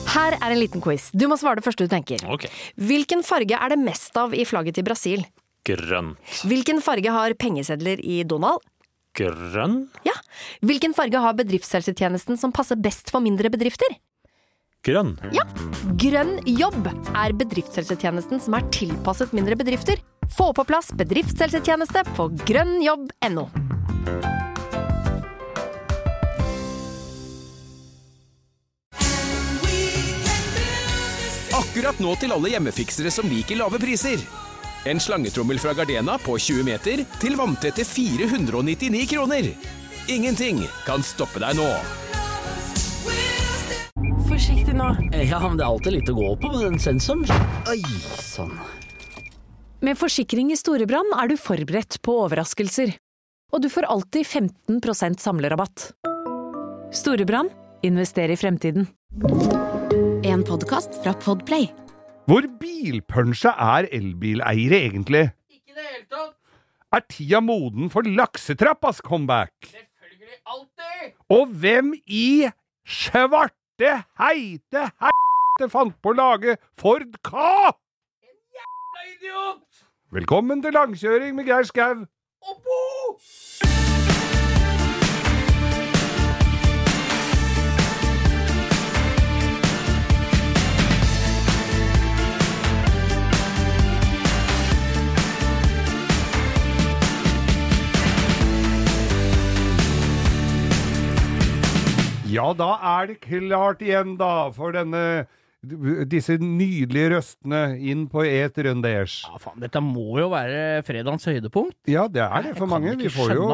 Her en liten quiz. Du må svare det første du tenker. Ok. Hvilken farge det mest av i flagget til Brasil? Grønt. Hvilken farge har pengesedler i Donald? Grønn? Ja. Hvilken farge har bedriftshelsetjenesten som passer best for mindre bedrifter? Grønn. Ja. Grønn jobb bedriftshelsetjenesten som tilpasset mindre bedrifter. Få på plass bedriftshelsetjeneste på grønnjobb.no. Akkurat nå til alle hjemmefiksere som liker lave priser. En slangetrommel fra Gardena på 20 meter til vanntette 499 kroner. Ingenting kan stoppe deg nå. Forsiktig nå. Ja, men det alltid litt å gå på med den sensoren. Oi, sånn. Med forsikring i Storebrand du forberedt på overraskelser. Og du får alltid 15% samlerabatt. Storebrand, invester i fremtiden. En podcast fra Podplay. Hvor bilpunsje elbileiere egentlig? Ikke det hele tatt. Tida moden for laksetrappas comeback? Selvfølgelig alltid. Og hvem i svarte heite fant på å lage Ford Ka? Idiot! Velkommen til langkjøring med Geir Skau. Oppo! Ja, da det klart igjen da, for disse nydelige røstene inn på et rønders. Ja, faen, dette må jo være fredagens høydepunkt. Ja, det det for mange. Vi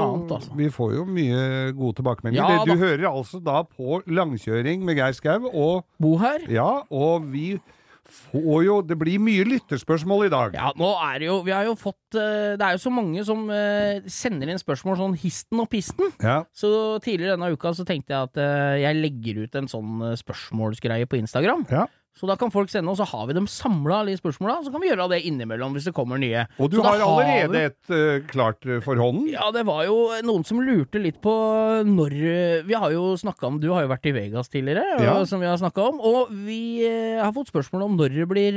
får jo mye gode tilbakemeldinger. Ja, du hører altså da på langkjøring med Geir Skau og Bo her. Ja, og vi får jo, det blir mye lytterspørsmål i dag. Ja, nå vi har jo fått, det jo så mange som sender inn spørsmål sånn histen og pisten. Ja. Så tidligere denne uka så tenkte jeg at jeg legger ut en sånn spørsmålsgreie på Instagram. Ja. Så da kan folk sende, og så har vi dem samlet alle spørsmålene, så kan vi gjøre det innimellom hvis det kommer nye. Og du så har allerede et klart for hånden? Ja, det var jo noen som lurte litt på når, vi har jo snakket om, du har jo vært i Vegas tidligere, ja. Som vi har snakket om, og vi har fått spørsmål om når det blir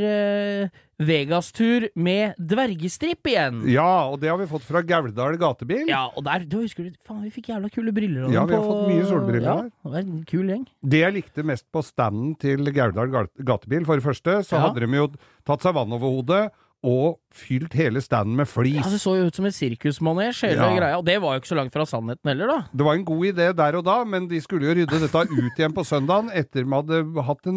Vegas-tur med dvergestripp igjen. Ja, og det har vi fått fra Gauldal gatebil. Ja, og der, du husker du, faen, vi fikk jævla kule briller. Ja, vi har fått mye solbriller her. Ja, det var en kul gjeng. Det jeg likte mest på standen til Gauldal gatebil, for det første, så hadde de jo tatt seg vann over hodet, og fylt hele standen med flis. Ja, det så jo ut som en sirkusmanesj, hele greia, og det var jo ikke så langt fra sannheten heller da. Det var en god idé der og da, men de skulle jo rydde dette ut igjen på søndagen, etter man hadde hatt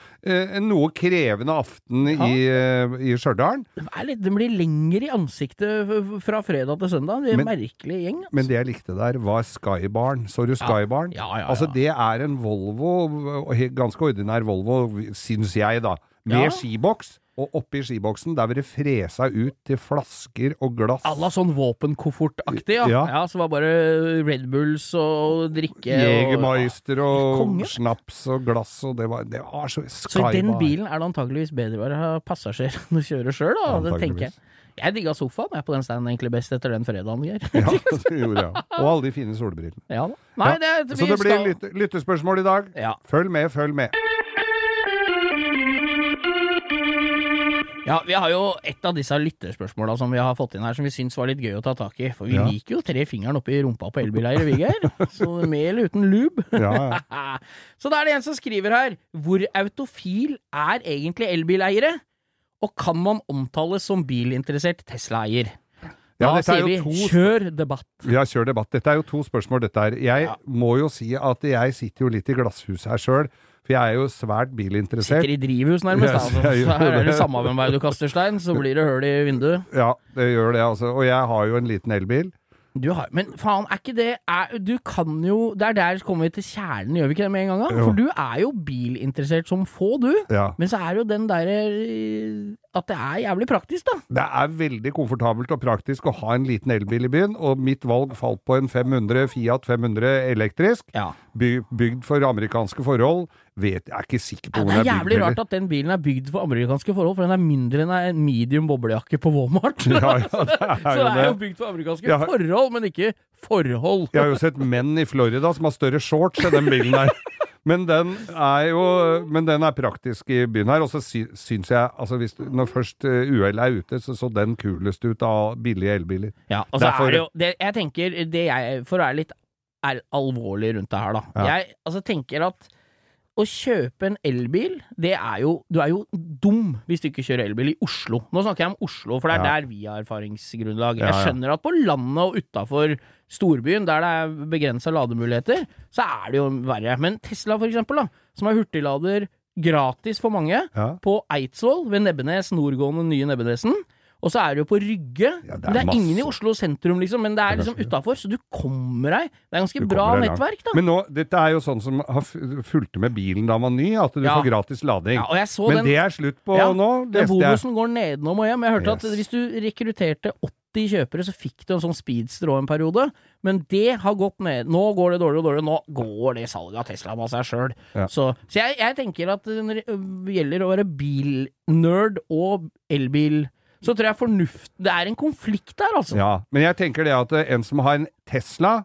en noe krevende aften i Stjørdal. Det blir lenger i ansiktet fra fredag til søndag, det en merkelig gjeng. Altså. Men det jeg likte der var Skybarn. Så du Skybarn? Ja. Altså det en Volvo, ganske ordinær Volvo, synes jeg da, med skiboks. Og oppi skiboksen, der vil det fresa ut til flasker og glass. Alla sånn våpenkoffert-aktig, ja. Så var bare Red Bulls og drikke. Jägermeister og snaps og glass, og det var så Skybar. Så i den bilen det antageligvis bedre å ha passasjer enn å kjøre selv, da. Det tenker jeg. Jeg digget sofaen, jeg på den standen egentlig best etter den fredagen, Geir. Ja, det gjorde jeg. Og alle de fine solbrillene. Ja da. Nei, så det blir lyttespørsmål i dag. Ja. Følg med. Ja, vi har jo et av disse lytterspørsmålene som vi har fått inn her, som vi synes var litt gøy å ta tak i. For vi liker jo 3 fingeren oppi rumpa på elbileier, Viggeir. Så med eller uten lube. Ja. Så da det en som skriver her, hvor autofil egentlig elbileiere? Og kan man omtales som bilinteressert Tesla-eier? Da sier vi, kjør debatt. Ja, kjør debatt. Dette jo 2 spørsmål, dette her. Jeg må jo si at jeg sitter jo litt i glasshuset her selv, for jeg jo svært bilinteressert. Sitter i drivhus nærmest, da. Så her det samme med meg du kaster stein, så blir det høl i vinduet. Ja, det gjør det, altså. Og jeg har jo en liten elbil. Men faen, ikke det du kan jo, der kommer vi til kjernen, gjør vi ikke det med en gang da? For du jo bilinteressert som få, du. Ja. Men så jo den der at det jævlig praktisk, da. Det veldig komfortabelt og praktisk å ha en liten elbil i byen, og mitt valg falt på en Fiat 500 elektrisk, bygd for amerikanske forhold. Jeg ikke sikker på hvor den bygd. Det jævlig rart at den bilen bygd for amerikanske forhold, for den mindre enn en medium boblejakke på Walmart. Ja, så det jo bygd for amerikanske forhold, men ikke forhold. Jeg har jo sett menn i Florida som har større shorts enn den bilen der. Men den er praktisk i byen her, og så syns jeg, altså når først UL er ute, så den kulest ut av billige elbiler. Ja, og så er det jo, jeg tenker, for å være litt alvorlig rundt det her da, jeg tenker at å kjøpe en elbil, du er jo dum hvis du ikke kjører elbil i Oslo. Nå snakker jeg om Oslo, for det der vi har erfaringsgrunnlag. Jeg skjønner at på landet og utenfor storbyen, der det er begrenset lademuligheter, så er det jo verre. Men Tesla for eksempel da, som er hurtiglader gratis for mange, på Eidsvoll ved Nebbenes, nordgående nye Nebbenesen, og så er det jo på Rygge. Men det er ingen i Oslo sentrum, liksom, men det er liksom utenfor, så du kommer deg. Det er ganske bra nettverk, da. Men nå, dette er jo sånn som har fulgt med bilen da man ny, at du får gratis lading. Ja, og jeg så men det er slutt på nå. Den bonusen går nedenom og hjem. Jeg hørte at hvis du rekrutterte 80 kjøpere, så fikk du en sånn speedster over en periode, men det har gått ned. Nå går det dårlig og dårlig, nå går det salget av Tesla med seg selv. Så jeg tenker at det gjelder å være bilnerd og elbil, så tror jeg det er en konflikt der, altså. Ja, men jeg tenker det at en som har en Tesla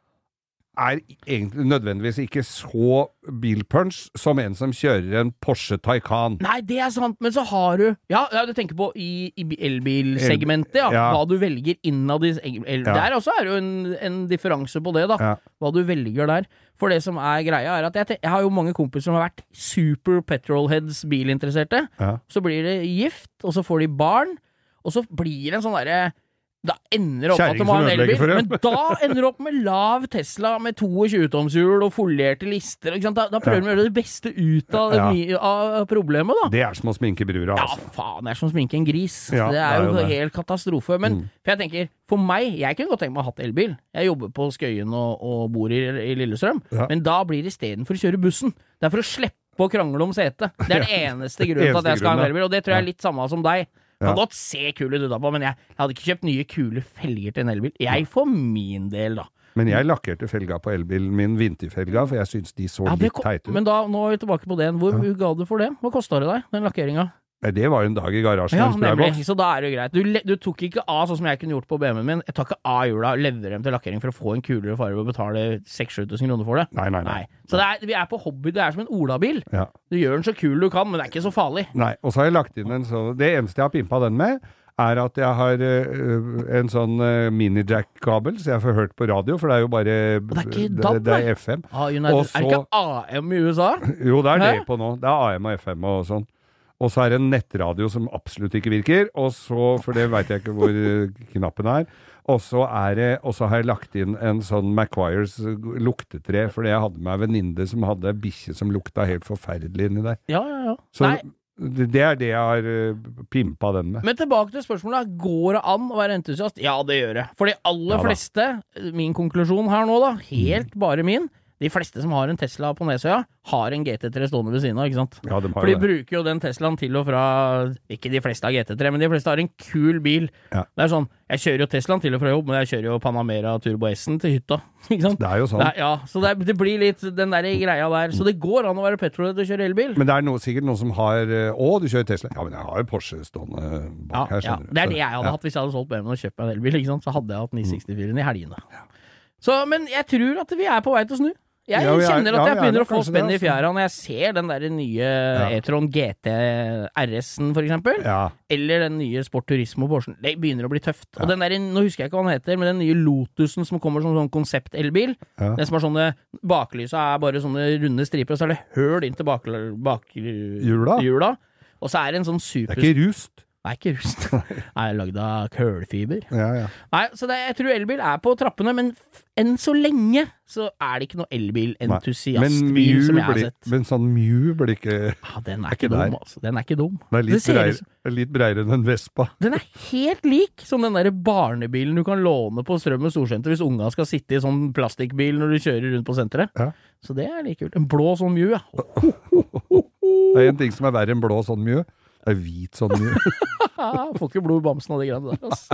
er egentlig nødvendigvis ikke så bilpunch som en som kjører en Porsche Taycan. Nei, det er sant, men så har du du tenker på i elbilsegmentet, hva du velger innad i der også er jo en differanse på det da, hva du velger der. For det som er greia er at jeg har jo mange kompiser som har vært super petrolheads bilinteresserte, så blir det gift, og så får de barn, og så blir det en sånn derre da ender opp at de har en elbil, men da ender opp med lav Tesla med 22-tomshjul og folierte lister, ikke sant? Da prøver de å gjøre det beste ut av problemet da. Det er som å sminke brura, altså. Ja, faen, det er som å sminke en gris. Det er jo helt katastrofe. Men for jeg tenker, for meg, jeg kunne godt tenke meg å ha hatt elbil. Jeg jobber på Skøyen og bor i Lillestrøm, men da blir det i stedet for å kjøre bussen. Det er for å slippe å krangle om sete. Det er den eneste grunnen til at jeg skal ha en elbil, og det tror jeg er litt samme som deg. Kan godt se kul ut på, men jeg hadde ikke kjøpt nye kule felger til en elbil. Jeg for min del da. Men jeg lakkerte felga på elbilen min, vinterfelga, for jeg synes de så litt teit ut. Men da, nå er vi tilbake på det. Hvor ga du for det? Hva kostet det deg, den lakkeringen? Det var jo en dag i garasjen. Ja, nemlig, så da er det jo greit. Du tok ikke av sånn som jeg kunne gjort på BMW-en min. Jeg tar ikke av hjula, leverer dem til lakkering for å få en kulere farge og betale 6-7 000 kroner for det. Nei. Så vi er på hobby, det er som en olabil. Du gjør den så kul du kan, men det er ikke så farlig. Nei, og så har jeg lagt inn en sånn, det eneste jeg har pimpet den med, er at jeg har en sånn mini-jack-kabel, så jeg får hørt på radio, for det er jo bare det er FM. Er det ikke AM i USA? Jo, det er det på nå. Det er AM og FM og sånn. Og så er det en nettradio som absolutt ikke virker, og så, for det vet jeg ikke hvor knappen er, og så har jeg lagt inn en sånn McQuires luktetre, fordi jeg hadde med en venninne som hadde bikkje som lukta helt forferdelig inni der. Ja. Så det er det jeg har pimpet den med. Men tilbake til spørsmålet, går det an å være entusiast? Ja, det gjør det. For de aller fleste, min konklusjon her nå da, helt bare min, de fleste som har en Tesla på Nesøya har en GT3 stående ved siden av, ikke sant? Ja, de har for de bruker jo den Teslaen til og fra, ikke de fleste har GT3, men de fleste har en kul bil. Det er sånn, jeg kjører jo Teslaen til og fra jobb, men jeg kjører jo Panamera Turbo S-en til hytta, ikke sant? Det er jo sånn. Så det blir litt den der greia der, så det går an å være petrolhead og kjøre elbil. Men det er sikkert noen som har, du kjører Tesla? Ja, men jeg har jo Porsche stående bak her, skjønner du. Det er det jeg hadde hatt hvis jeg hadde solgt BMW og kjøpt meg en elbil, ikke sant? Så hadde jeg hatt 964-en i helgene. Så, men jeg tror at vi er på vei til å snu. Jeg kjenner at jeg begynner å få spenn i fjæra når jeg ser den der nye e-tron GT RS-en for eksempel, eller den nye Sport Turismo Porsche. Det begynner å bli tøft. Og den der, nå husker jeg ikke hva den heter, men den nye Lotusen som kommer som sånn konsept-elbil, den som har sånne, baklyset er bare sånne runde striper, og så er det høl inn til bakhjula, og så er det en sånn super... Det er ikke rust. Det er ikke rust. Det er laget av kølfiber. Nei, så jeg tror elbil er på trappene, men enn så lenge så er det ikke noe elbil-entusiastbil som jeg har sett. Men sånn Mew blir ikke... Ja, den er ikke dum, altså. Den er ikke dum. Den er litt bredere enn en Vespa. Den er helt lik som den der barnebilen du kan låne på Strøm og Storsenter hvis unga skal sitte i sånn plastikkbil når du kjører rundt på senteret. Så det er like kult. En blå sånn Mew, Det er en ting som er verre enn blå sånn Mew. Det er hvit sånn Mew. Får ikke blod i bamsen av de greiene der, altså.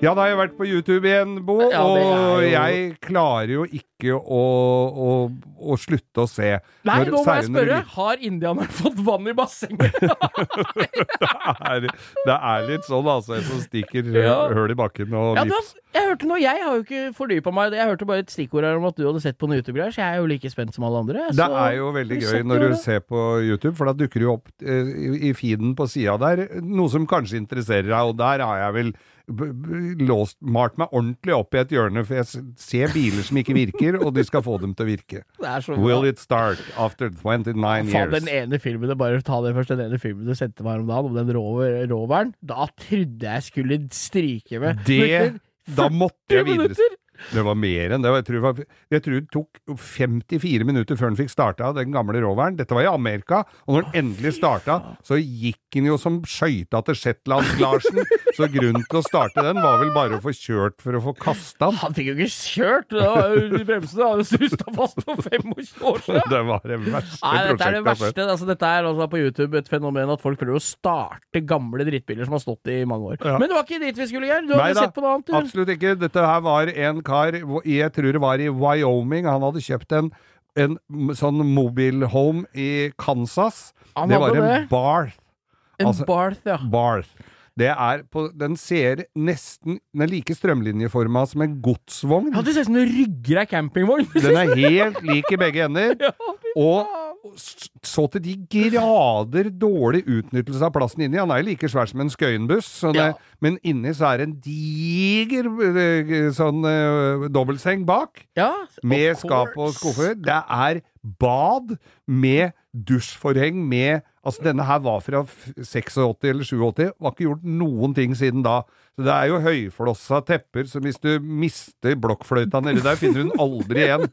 Ja, da har jeg vært på YouTube igjen, Bo, og jeg klarer jo ikke å slutte å se. Nei, nå må jeg spørre, har indianeren fått vann i bassenget? det er litt sånn, altså, som stikker høl i bakken og vips. Jeg hørte noe, jeg har jo ikke fordypet meg, jeg hørte bare et stikkord her om at du hadde sett på noen YouTube-greier, så jeg er jo like spent som alle andre. Det er jo veldig gøy når du ser på YouTube, for da dukker du opp i feeden på siden der, noe som kanskje interesserer deg, og der har jeg vel malt meg ordentlig opp i et hjørne, for jeg ser biler som ikke virker, og de skal få dem til å virke. Will it start after 29 years? Den ene filmen, bare ta det først, den ene filmen du sendte meg om dagen, om den roveren, da trodde jeg skulle stryke med. Da måtte jeg videre. Det var mer enn det. Jeg tror det tok 54 minutter før den fikk starta den gamle roveren. Dette var i Amerika, og når den endelig starta, så gikk den jo som skøyta til Shetland-Larsen. Så grunnen til å starte den var vel bare å få kjørt for å få kastet den. Han fikk jo ikke kjørt! Bremsene hadde sustet fast på 25 år siden. Det var det verste prosjektet. Dette er det verste. Altså, dette er altså på YouTube et fenomen at folk prøver å starte gamle drittbiler som har stått i mange år. Ja. Men det var ikke dit vi skulle gjøre. Du hadde sett på noe annet. Absolutt ikke. Dette her var en kar, jeg tror det var i Wyoming, han hadde kjøpt en sånn mobile home i Kansas. Det var en Barth. Barth, ja. Barth. Den ser nesten, den er like strømlinjeforma som en godsvogn. Ja, det ser ut som en rygger av campingvogn. Den er helt lik i begge ender. Og så til de grader dårlig utnyttelse av plassen inni. Han er jo like svær som en skøyenbuss, men inni så er det en diger sånn dobbeltseng bak, med skap og skuffer. Det er bad med dusjforheng med, altså denne her var fra 86 eller 87, var ikke gjort noen ting siden da. Så det er jo høyflossa tepper, så hvis du mister blokkfløyta nede der, finner hun aldri igjen.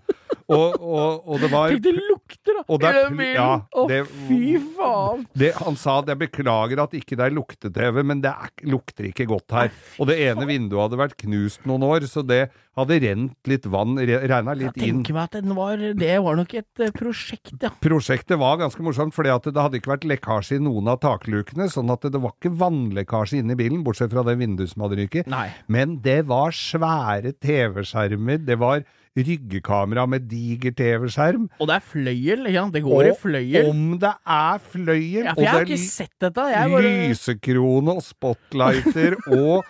Og det var... Tenk, det lukter da! Fy faen! Han sa at jeg beklager at ikke det er lukte-TV, men det lukter ikke godt her. Og det ene vinduet hadde vært knust noen år, så det hadde rent litt vann, regnet litt inn. Jeg tenker meg at det var nok et prosjekt, ja. Prosjektet var ganske morsomt, fordi at det hadde ikke vært lekkasje i noen av taklukene, sånn at det var ikke vannlekkasje inne i bilen, bortsett fra det vinduet som hadde ryket. Men det var svære TV-skjermer, det var ryggekamera med diger TV-skjerm. Og det er fløyel, ja, det går i fløyel. Om det er fløyel, ja, for jeg har ikke sett dette. Lysekrone og spotlighter og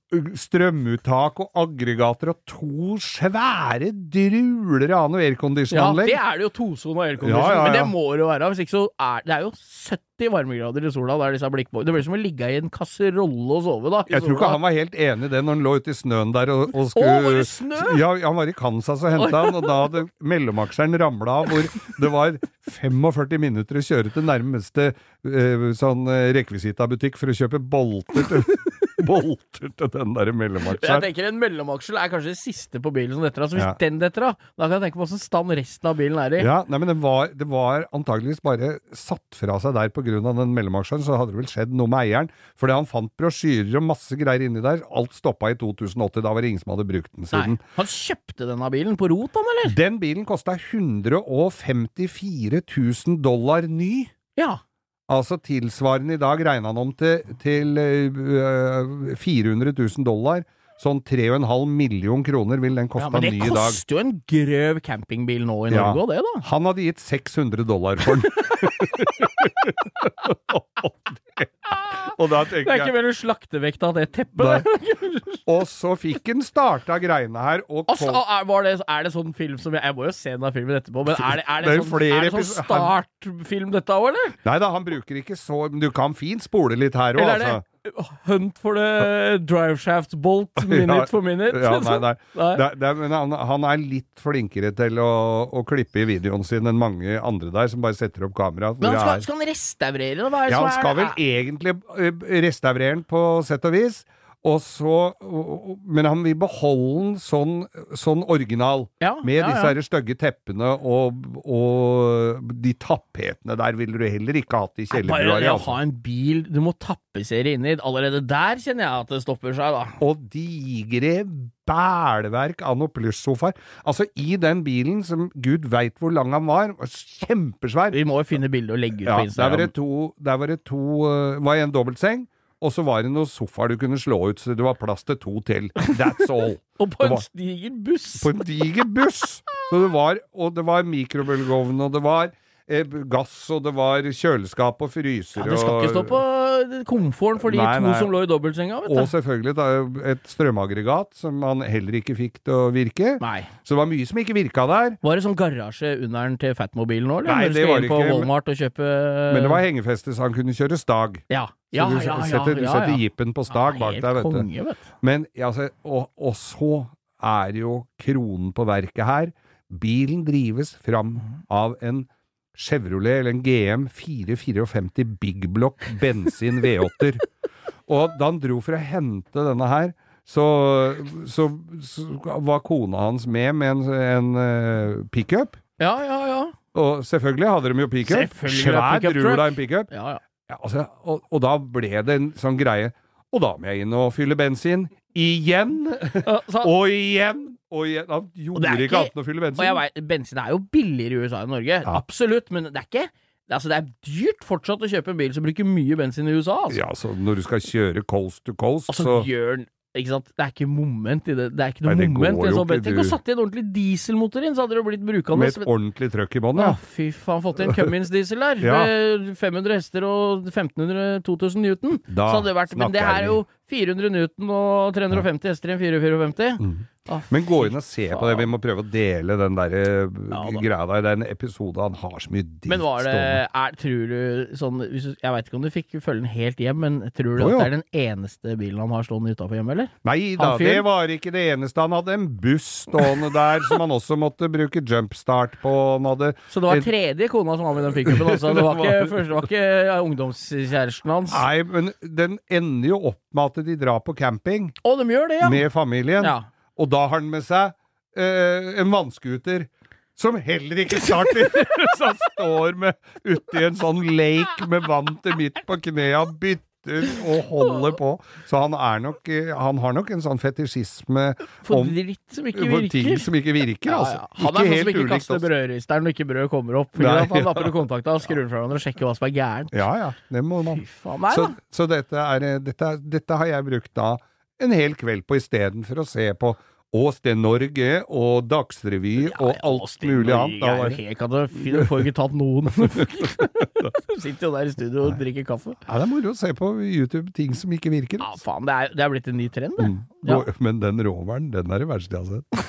strømuttak og aggregater og to svære druler av noe aircondition-anlegg. Ja, det er det jo tosone og aircondition, men det må det jo være. Hvis ikke så det er jo 70 varmegrader i sola der disse blikkbordene. Det blir som å ligge i en kasserolle og sove da. Jeg tror ikke han var helt enig i det når han lå ute i snøen der og skulle... var det snø? Ja, han var i Kansas og hentet han, og da hadde mellomaksjeren ramlet av, hvor det var 45 minutter å kjøre til nærmeste sånn rekvisita-butikk for å kjøpe bolter til den der mellomaksjeren. Jeg tenker en mellomaksjel er kanskje det siste på bilen som detter av, så hvis den detter av, da kan jeg tenke på hvordan stand resten av bilen er i. Ja, nei, men det var antageligvis bare satt fra seg der på grunn av den mellomaksjeren, så hadde det vel skjedd noe med eieren, fordi han fant brosjyrer og masse greier inni der. Alt stoppet i 2008, da var det ingen som hadde brukt den siden. Nei, han kjøpte denne bilen på rot, han, eller? Den bilen kostet $154 000 ny. Ja. Altså tilsvarende i dag regner han om til $400 000. Sånn 3,5 million kroner vil den koste ny i dag. Men det koster jo en grøv campingbil nå i Norge, og det da. Han hadde gitt $600 for den. Og da tenker jeg... Det er ikke mer en slaktevekt av det teppet. Og så fikk han starta greiene her. Er det sånn film som jeg må jo se denne filmen etterpå, men er det sånn startfilm dette også, eller? Neida, han bruker ikke så... Du kan fint spole litt her også, altså. Hunt for the driveshaft bolt minute for minute. Ja, nei. Men han er litt flinkere til å klippe i videoen sin enn mange andre der, som bare setter opp kamera. Men skal han restaurere det? Ja, han skal vel egentlig restaurere den på sett og vis, men han vil beholde den sånn original, med disse her stygge teppene og de tappetene der vil du heller ikke ha hatt i kjellerbruet. Bare å ha en bil du må tappesere inn i, allerede der kjenner jeg at det stopper seg da. Og digre bæleverk av noe plussofaer. Altså i den bilen som Gud vet hvor lang han var kjempesvær. Vi må jo finne bilder og legge ut på Instagram. Der var det to var en dobbeltseng, og så var det noen sofaer du kunne slå ut, så det var plass til 2 til. That's all. Og på en diger buss. På en diger buss! Så det var mikrobølgeovn, og det var gass, og det var kjøleskap og fryser. Ja, det skal ikke stå på komforten for de to som lå i dobbeltsenga, vet du. Og selvfølgelig et strømaggregat som man heller ikke fikk til å virke. Nei. Så det var mye som ikke virka der. Var det sånn garasje under den til Fatmobilen nå, eller? Nei, det var det ikke. På Walmart og kjøpe... Men det var hengefeste så han kunne kjøre stag. Ja. Så du setter jippen på stag bak deg, vet du. Konge, vet du. Men, altså, og så er jo kronen på verket her. Bilen drives fram av en Chevrolet eller en GM 454 Big Block bensin V8-er. Og da han dro for å hente denne her, så var kona hans med en pick-up. Ja. Og selvfølgelig hadde de jo pick-up. Svær rull av en pick-up. Ja, altså, og da ble det en sånn greie. Og da må jeg inn og fylle bensin. Igjen! Og igjen! Han gjorde ikke annet å fylle bensin. Og jeg vet, bensin er jo billigere i USA enn Norge. Ja. Absolutt, men det er ikke... Altså, det er dyrt fortsatt å kjøpe en bil som bruker mye bensin i USA, altså. Ja, så når du skal kjøre coast to coast, altså, ikke sant? Det er ikke moment i det. Det er ikke noe moment i en sånn bensin. Tenk å satt i en ordentlig dieselmotor inn, så hadde det blitt brukende. Med et ordentlig trøkk i båndet. Ja, fy faen, fått i en Cummins-diesel der. Med 500 hester og 1500-2000 Newton. Da så hadde det vært, men det her er jo 400 Newton og 350 hester i en 454. Men gå inn og se på det. Vi må prøve å dele den der greia der. Det er en episode han har så mye dritt. Men var det, tror du sånn, jeg vet ikke om du fikk følge den helt hjem, men tror du at det er den eneste bilen han har stående utenfor hjemme, eller? Nei da, det var ikke det eneste. Han hadde en buss stående der som han også måtte bruke jumpstart på. Så det var tredje kona som var med den pick-upen, altså? Det var ikke ungdomskjæresten hans? Nei, men den ender jo opp med at de drar på camping. Å, de gjør det, ja. Med familien. Ja. Og da har han med seg en vannskuter som heller ikke starter. Så han står ute i en sånn lake med vann til midt på knea, bytter og holder på. Så han har nok en sånn fetisjisme for dritt som ikke virker. Ting som ikke virker, altså. Ja. Han er sånn som ikke kaster brødristeren når ikke brød kommer opp. Han lapper kontakta og skrur fra hverandre og sjekker hva som er gærent. Ja, det må man. Fy faen, nei, så dette har jeg brukt da en hel kveld på i stedet for å se på Åsted Norge og Dagsrevy og alt mulig annet. Du får ikke tatt noen. Du sitter jo der i studio og drikker kaffe. Ja, det er moro å se på YouTube ting som ikke virker. Ja, faen, det er blitt en ny trend, det. Ja. Men den roveren, den er det verste jeg har sett.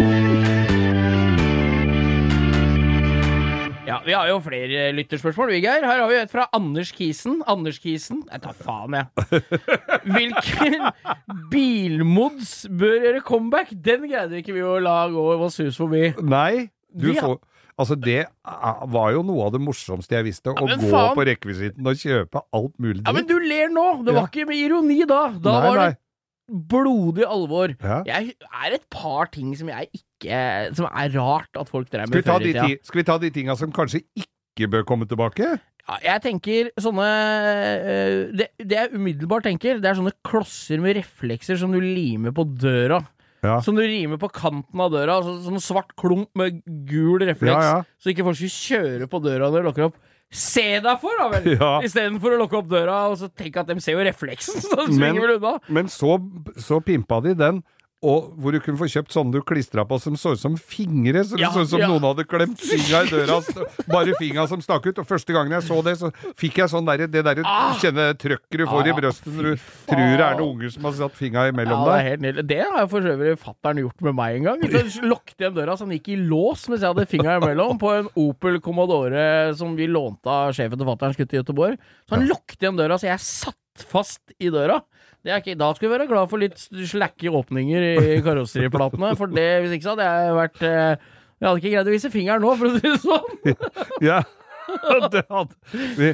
Ja, vi har jo flere lytterspørsmål, Geir. Her har vi et fra Anders Kisen. Jeg tar faen, jeg. Hvilken bilmods bør gjøre comeback? Den greide ikke vi å la gå oss hus forbi. Nei, altså det var jo noe av det morsomste jeg visste, å gå på rekvisitten og kjøpe alt mulig. Ja, men du ler nå! Det var ikke med ironi da. Da var det blodig alvor. Ja. Jeg er et par ting som som er rart at folk drev med før i tida. Skal vi ta de tinga som kanskje ikke bør komme tilbake? Ja, jeg tenker sånne det jeg umiddelbart tenker, det er sånne klosser med reflekser som du limer på døra. Ja. Som du rimer på kanten av døra, sånn svart klump med gul refleks, så ikke folk skal kjøre på døra når du lukker opp. Se deg for, da vel! Ja. I stedet for å lukke opp døra og så tenke at de ser jo refleksen, så de svinger vel unna. Men så pimpa de den, og hvor du kunne få kjøpt sånne du klistret på som så ut som fingre, så det så ut som noen hadde klemt fingra i døra, bare fingra som stakk ut, og første gangen jeg så det, så fikk jeg sånn det der kjenne trøkker du får i brøsten når du tror det er noen unger som har satt fingra imellom deg. Det er helt nydelig. Det har jeg for øvrig fatteren gjort med meg en gang. Så lukket igjen døra, så han gikk i lås mens jeg hadde fingra imellom på en Opel Commodore som vi lånte av sjefen til fatteren skutt i Göteborg. Så han lukket igjen døra, så jeg satt fast i døra. Da skulle vi være glad for litt slakke åpninger i karosseriplatene, for det, hvis ikke så hadde jeg vært jeg hadde ikke greid å vise fingeren nå, for å si det sånn. Ja, det hadde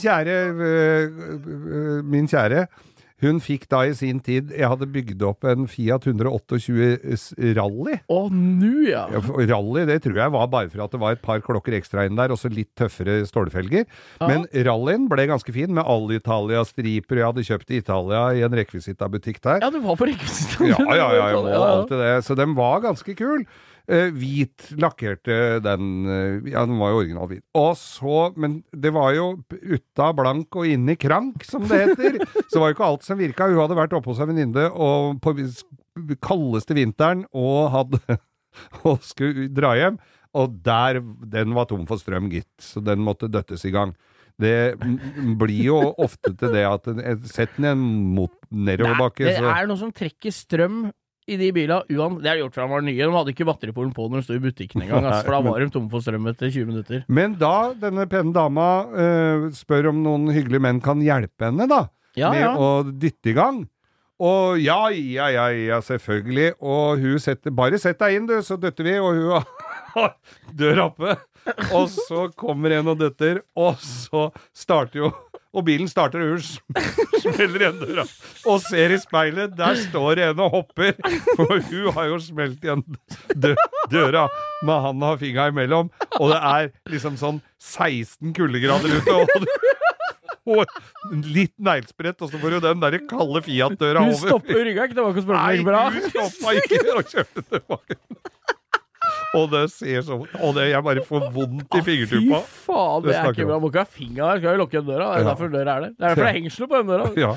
min kjære, hun fikk da i sin tid, jeg hadde bygd opp en Fiat 128 Rally. Ja. Rally, det tror jeg var bare for at det var et par klokker ekstra inn der, og så litt tøffere stålfelger. Men rallyen ble ganske fin, med All-Italia-striper. Jeg hadde kjøpt i Italia i en rekvisita-butikk der. Ja, du var på rekvisita. Ja, alltid det. Så den var ganske kul. hvit, lakkerte den, den var jo original hvit. Og så, men det var jo utta blank og inni krank, som det heter. Så var jo ikke alt som virka. Hun hadde vært oppe hos en venninne og på kaldeste vinteren og skulle dra hjem, og den var tom for strøm, gitt. Så den måtte døttes i gang. Det blir jo ofte til det at sett den mot nedoverbakke. Det noe som trekker strøm i de bilene, det har de gjort fra de var nye. De hadde ikke batteripolen på når de stod i butikken en gang, for da var de tomme for strøm etter 20 minutter. Men da denne penne dama spør om noen hyggelige menn kan hjelpe henne da, med å dytte i gang. Og ja, selvfølgelig. Og hun bare sett deg inn, du, så døtter vi, og hun har dør oppe. Og så kommer en og døtter, og så starter jo, og bilen starter, og hun smeller igjen døra, og ser i speilet, der står en og hopper, og hun har jo smelt igjen døra, med han har fingeren imellom, og det liksom sånn 16 kuldegrader ute, og litt neglsprett, og så får jo den der kalde Fiat-døra over. Hun stopper rygga, ikke tilbake og spør om det gikk bra. Nei, hun stoppet ikke og kjørte tilbake. Og det ser så... Og jeg bare får vondt i fingertuppa. Fy faen, det ikke bra. Må ikke ha fingeren der, skal vi lukke en døra. Det derfor døra der. Det derfor det hengsler på den døra. Ja.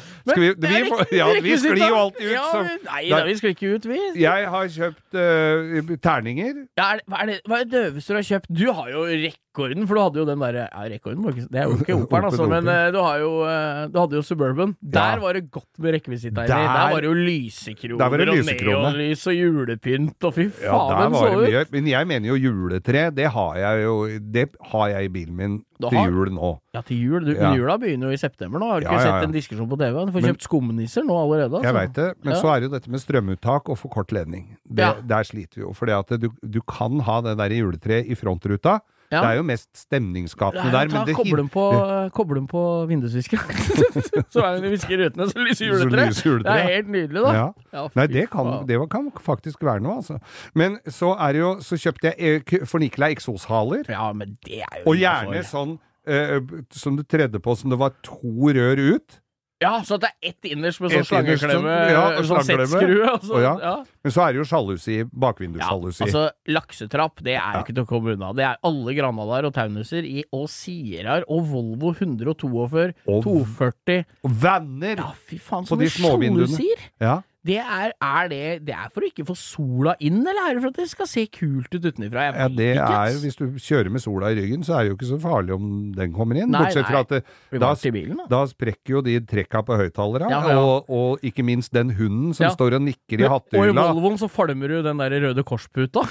Vi sklir jo alltid ut. Nei, vi sklir ikke ut, vi. Jeg har kjøpt terninger. Hva det døveste du har kjøpt? Du har jo rekorden, for du hadde jo den der... rekorden, det jo ikke Operen, altså, men du hadde jo Suburban. Der var det godt med rekvisitter. Der var det jo lysekroner og neonlys og julepynt, og fy faen, den så ut. Men jeg mener jo juletre, det har jeg i bilen min til jul nå. Ja, til jul. Jula begynner jo i september nå. Har du ikke sett en diskusjon på TV? Du får kjøpt skumnisser nå allerede. Altså. Jeg vet det, men så det jo dette med strømuttak og for kort ledning. Der sliter vi jo, fordi at du kan ha det der i juletre i frontruta. Det jo mest stemningsskapende der. Men koble dem på vindusvisker. Så når de visker rutene, så lyser juletre. Det helt nydelig, da. Ja. Nei, det kan faktisk være noe, altså. Men så så kjøpte jeg fornikla eksoshaler. Ja, men det jo... Og gjerne sånn, som du tredde på, som det var 2 rør ut. Ja, så det ett innerst med sånn slangeklemme, sånn settskrue. Men så det jo sjalusi, bakvindussjalusi. Altså, laksetrapp, det jo ikke til å komme unna. Det alle Granadaer og Taunuser og Sierraer og Volvo 142, 240. Og vanner! Ja, fy faen, sånne sjalusier. Ja. Det for å ikke få sola inn, eller det for at det skal se kult ut utenifra? Det hvis du kjører med sola i ryggen, så det jo ikke så farlig om den kommer inn. Bortsett fra at da sprekker jo de trekka på høyttalere, og ikke minst den hunden som står og nikker i hattehula. Og i Volvoen så falmer du den der røde korsputa.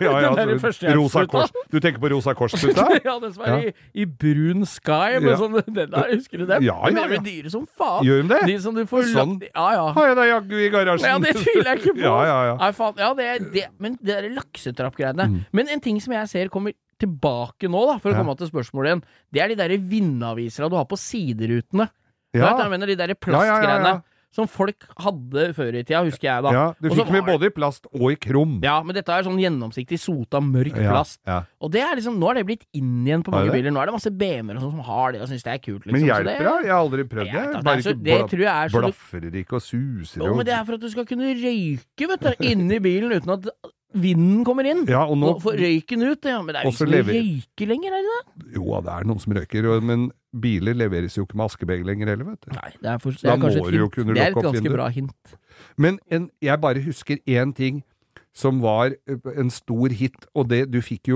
Rosa kors. Du tenker på rosa korsputa? Ja, den som i brun sky, men sånn, den der, husker du den? Men det jo dyre som faen. Gjør de det? De som du får har jeg da jaggu i garasjen. Ja, det tviler jeg ikke på. Ja. Nei, faen, men det laksetrappgreiene. Men en ting som jeg ser kommer tilbake nå, da, for å komme til spørsmålet igjen, det de der vindaviser du har på siderutene. Jeg mener de der plastgreiene. Som folk hadde før i tida, husker jeg da. Ja, du fikk med både i plast og i krom. Ja, men dette sånn gjennomsiktig sota, mørk plast. Og det liksom, nå det blitt inn igjen på mange biler. Nå det masse BMW-er og sånn som har det, og synes det kult. Liksom. Men hjelper det? Jeg har aldri prøvd det. Bare ikke blaffer ikke og suser. Jo, men det for at du skal kunne røyke, vet du, inni bilen uten at vinden kommer inn. Ja, og nå... Få røyken ut, men det ikke noe røyke lenger, det? Jo, det noen som røyker, men biler leveres jo ikke med askebeg lenger heller, vet du. Nei, det kanskje et hint. Det et ganske bra hint. Men jeg bare husker en ting som var en stor hit, og det, du fikk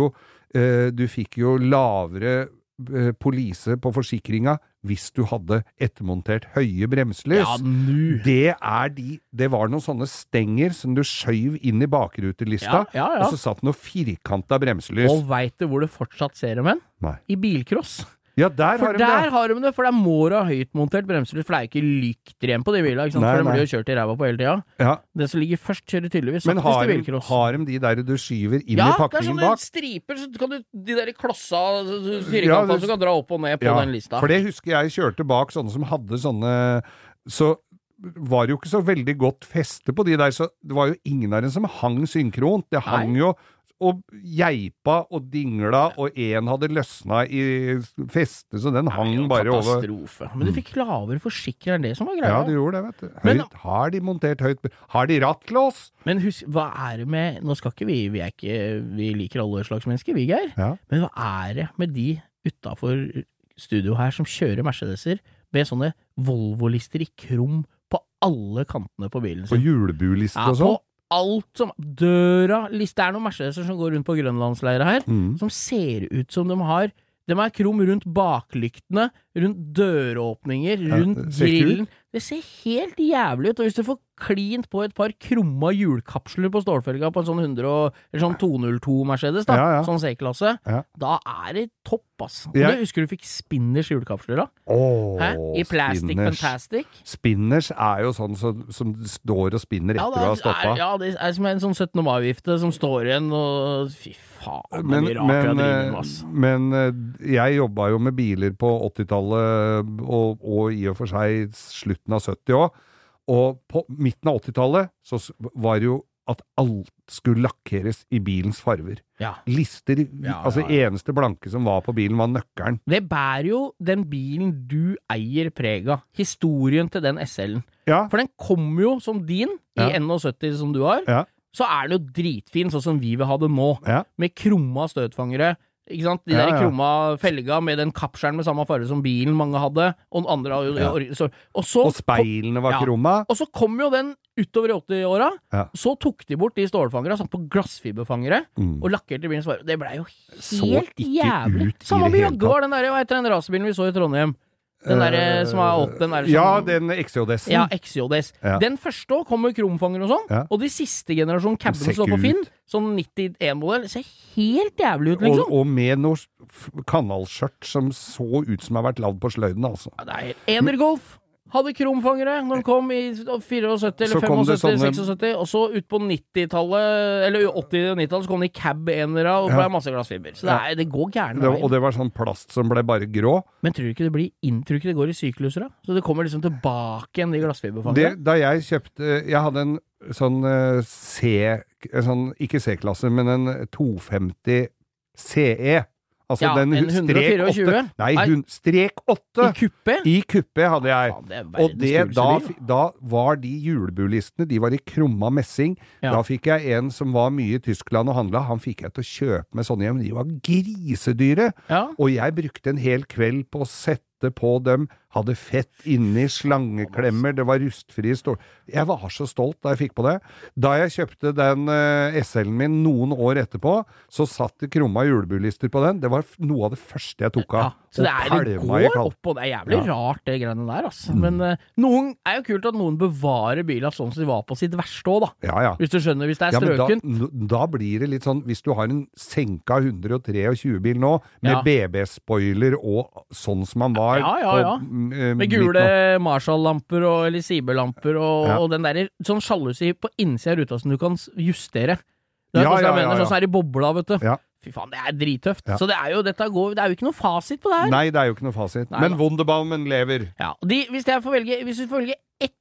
jo lavere polise på forsikringa hvis du hadde ettermontert høye bremselys. Ja, nu! Det var noen sånne stenger som du skjøv inn i bakrutelista, og så satt noe firkantet bremselys. Og vet du hvor du fortsatt ser dem hen? Nei. I bilcross. Ja, der har de det. Har de det, for det må du ha høytmontert bremselys, for det ikke lykter igjen på de bilene, ikke sant? For de blir jo kjørt i ræva på hele tida. Ja. Det som ligger først kjører tydeligvis. Men har de de der du skyver inn i pakningen bak? Ja, det sånne striper, så kan du, de der klossa, firkanta, som kan dra opp og ned på den lista. For det husker jeg kjørte bak sånne som hadde sånne, så var det jo ikke så veldig godt feste på de der, så det var jo ingen av dem som hang synkront. Det hang jo og geipa og dingla, og en hadde løsna i festet, så den hang bare over. Katastrofe. Men du fikk lavere forsikring, det som var greia. Ja, de gjorde det, vet du. Men- Har de montert høyt? Har de rattlås? Men husk, hva er det med, nå skal ikke vi liker alle slags mennesker, vi Geir, Ja. men hva er det med de utenfor studio her som kjører Mercedeser med sånne Volvo-lister i krum på alle kantene på bilen På sin? julebulister Ja, og på sånn? alt som, døra, det er noen Mercedeser som går rundt på Grønlandsleiret her, som ser ut som de har krum rundt baklyktene, rundt døråpninger, rundt det ser ikke grillen. Det ser helt jævlig ut, og hvis du får klint på et par krumma hjulkapsler på stålfelga på en sånn 202 Mercedes, da, Ja, ja. sånn C-klasse, Ja. da er det topp, ass. Ja. Du husker du fikk Spinners hjulkapsler da? Åh, Hæ? I Plastic Spinners. Fantastic? Spinners er jo sånn som står og spinner etter å ha stoppa. Det er som en sånn 17. mai-vifte som står igjen, og fy faen, det er mye rart vi har drivet med, ass. Men jeg jobba jo med biler på 80-tallet, og i og for seg slutten av 70 år. Og på midten av 80-tallet så var det jo at alt skulle lakkeres i bilens farver. Ja. Lister, altså eneste blanke som var på bilen var nøkkelen. Det bærer jo den bilen du eier preg av. Historien til den SL-en. Ja, For den kommer jo som din, i Ja. 71 som du har, ja, så er den jo dritfin, sånn som vi vil ha det nå. ja. Med krumma støtfangere. Ikke sant? De Ja, der ja. krumma felga med den kapselen med samme farge som bilen mange hadde, og den andre og Og speilene var Ja. krumma. Og så kom jo den utover i 80-åra. Ja. Så tok de bort de stålfangere, satt på glassfiberfangere, og lakkerte bilens farge. Det blei jo Så helt ikke jævlig. ut i Samme det med hele Jaguar, den der, hva heter den racerbilen vi så i Trondheim? Den der som er opp, den der som Ja, den XJS-en. Ja, XJS. Ja. Den første også kom med kromfanger og sånn, Ja. og de siste generasjon cabben ser som står ikke på Finn, ut. sånn 91-modell, ser helt jævlig ut, liksom. Og med noe kanalskjørt som så ut som har vært lagd på sløyden, altså. Ja, det er Energolf hadde kromfangere når den kom i 74 eller Så kom det 75, sånne- 76, og så ut på 90-tallet, eller 80- og 90-tallet, så kom det i cab-enere, og det ble masse glassfiber. Så det går gærne Og veien. det var sånn plast som ble bare grå. Men tror du ikke det blir tror du ikke det går i sykluser, da? Så det kommer liksom tilbake igjen, de glassfiberfangerne? Da jeg kjøpte Jeg hadde en sånn en sånn, ikke C-klasse, men en 250 CE. Altså Ja, den en strek 124. 8. Nei, Nei. Strek 8. I kuppe? I kuppe hadde jeg. Faen, det er Og verdens det, kuleste bil. da var de hjulbulistene, de var i krumma messing. Ja. Da fikk jeg en som var mye i Tyskland og handla. Han fikk jeg til å kjøpe med sånne hjem. De var grisedyre. Ja. Og jeg brukte en hel kveld på å sette på dem. Hadde fett inni, slangeklemmer, det var rustfrie stål. Jeg var så stolt da jeg fikk på det. Da jeg kjøpte den SL-en min noen år etterpå, så satt det krumma hjulbulister på den. Det var noe av det første jeg tok av. Ja, så det, Og det pælma i går kald. opp, og det er jævlig Ja. rart, det greiene der, altså. Men noen er jo kult at noen bevarer bilen sånn som de var på sitt verste òg, da. Ja, ja. Hvis du skjønner, hvis det er Ja, men strøkent. da blir det litt sånn, hvis du har en senka 123-bil nå, med Ja. BB-spoiler og sånn som han var Ja, ja, ja. Med gule Marshall-lamper eller Sieber-lamper og, Ja. og den der sånn sjalusi på innsida av ruta som du kan justere. Du vet Ja, hvordan jeg ja, mener, ja, ja. sånn som er i bobla, vet du. Ja. Fy faen, det er drittøft. Ja. Så det er jo ikke noe fasit på det her. Nei, det er jo ikke noe fasit. Nei, Men da. Wunderbaumen lever. Ja, hvis vi får velge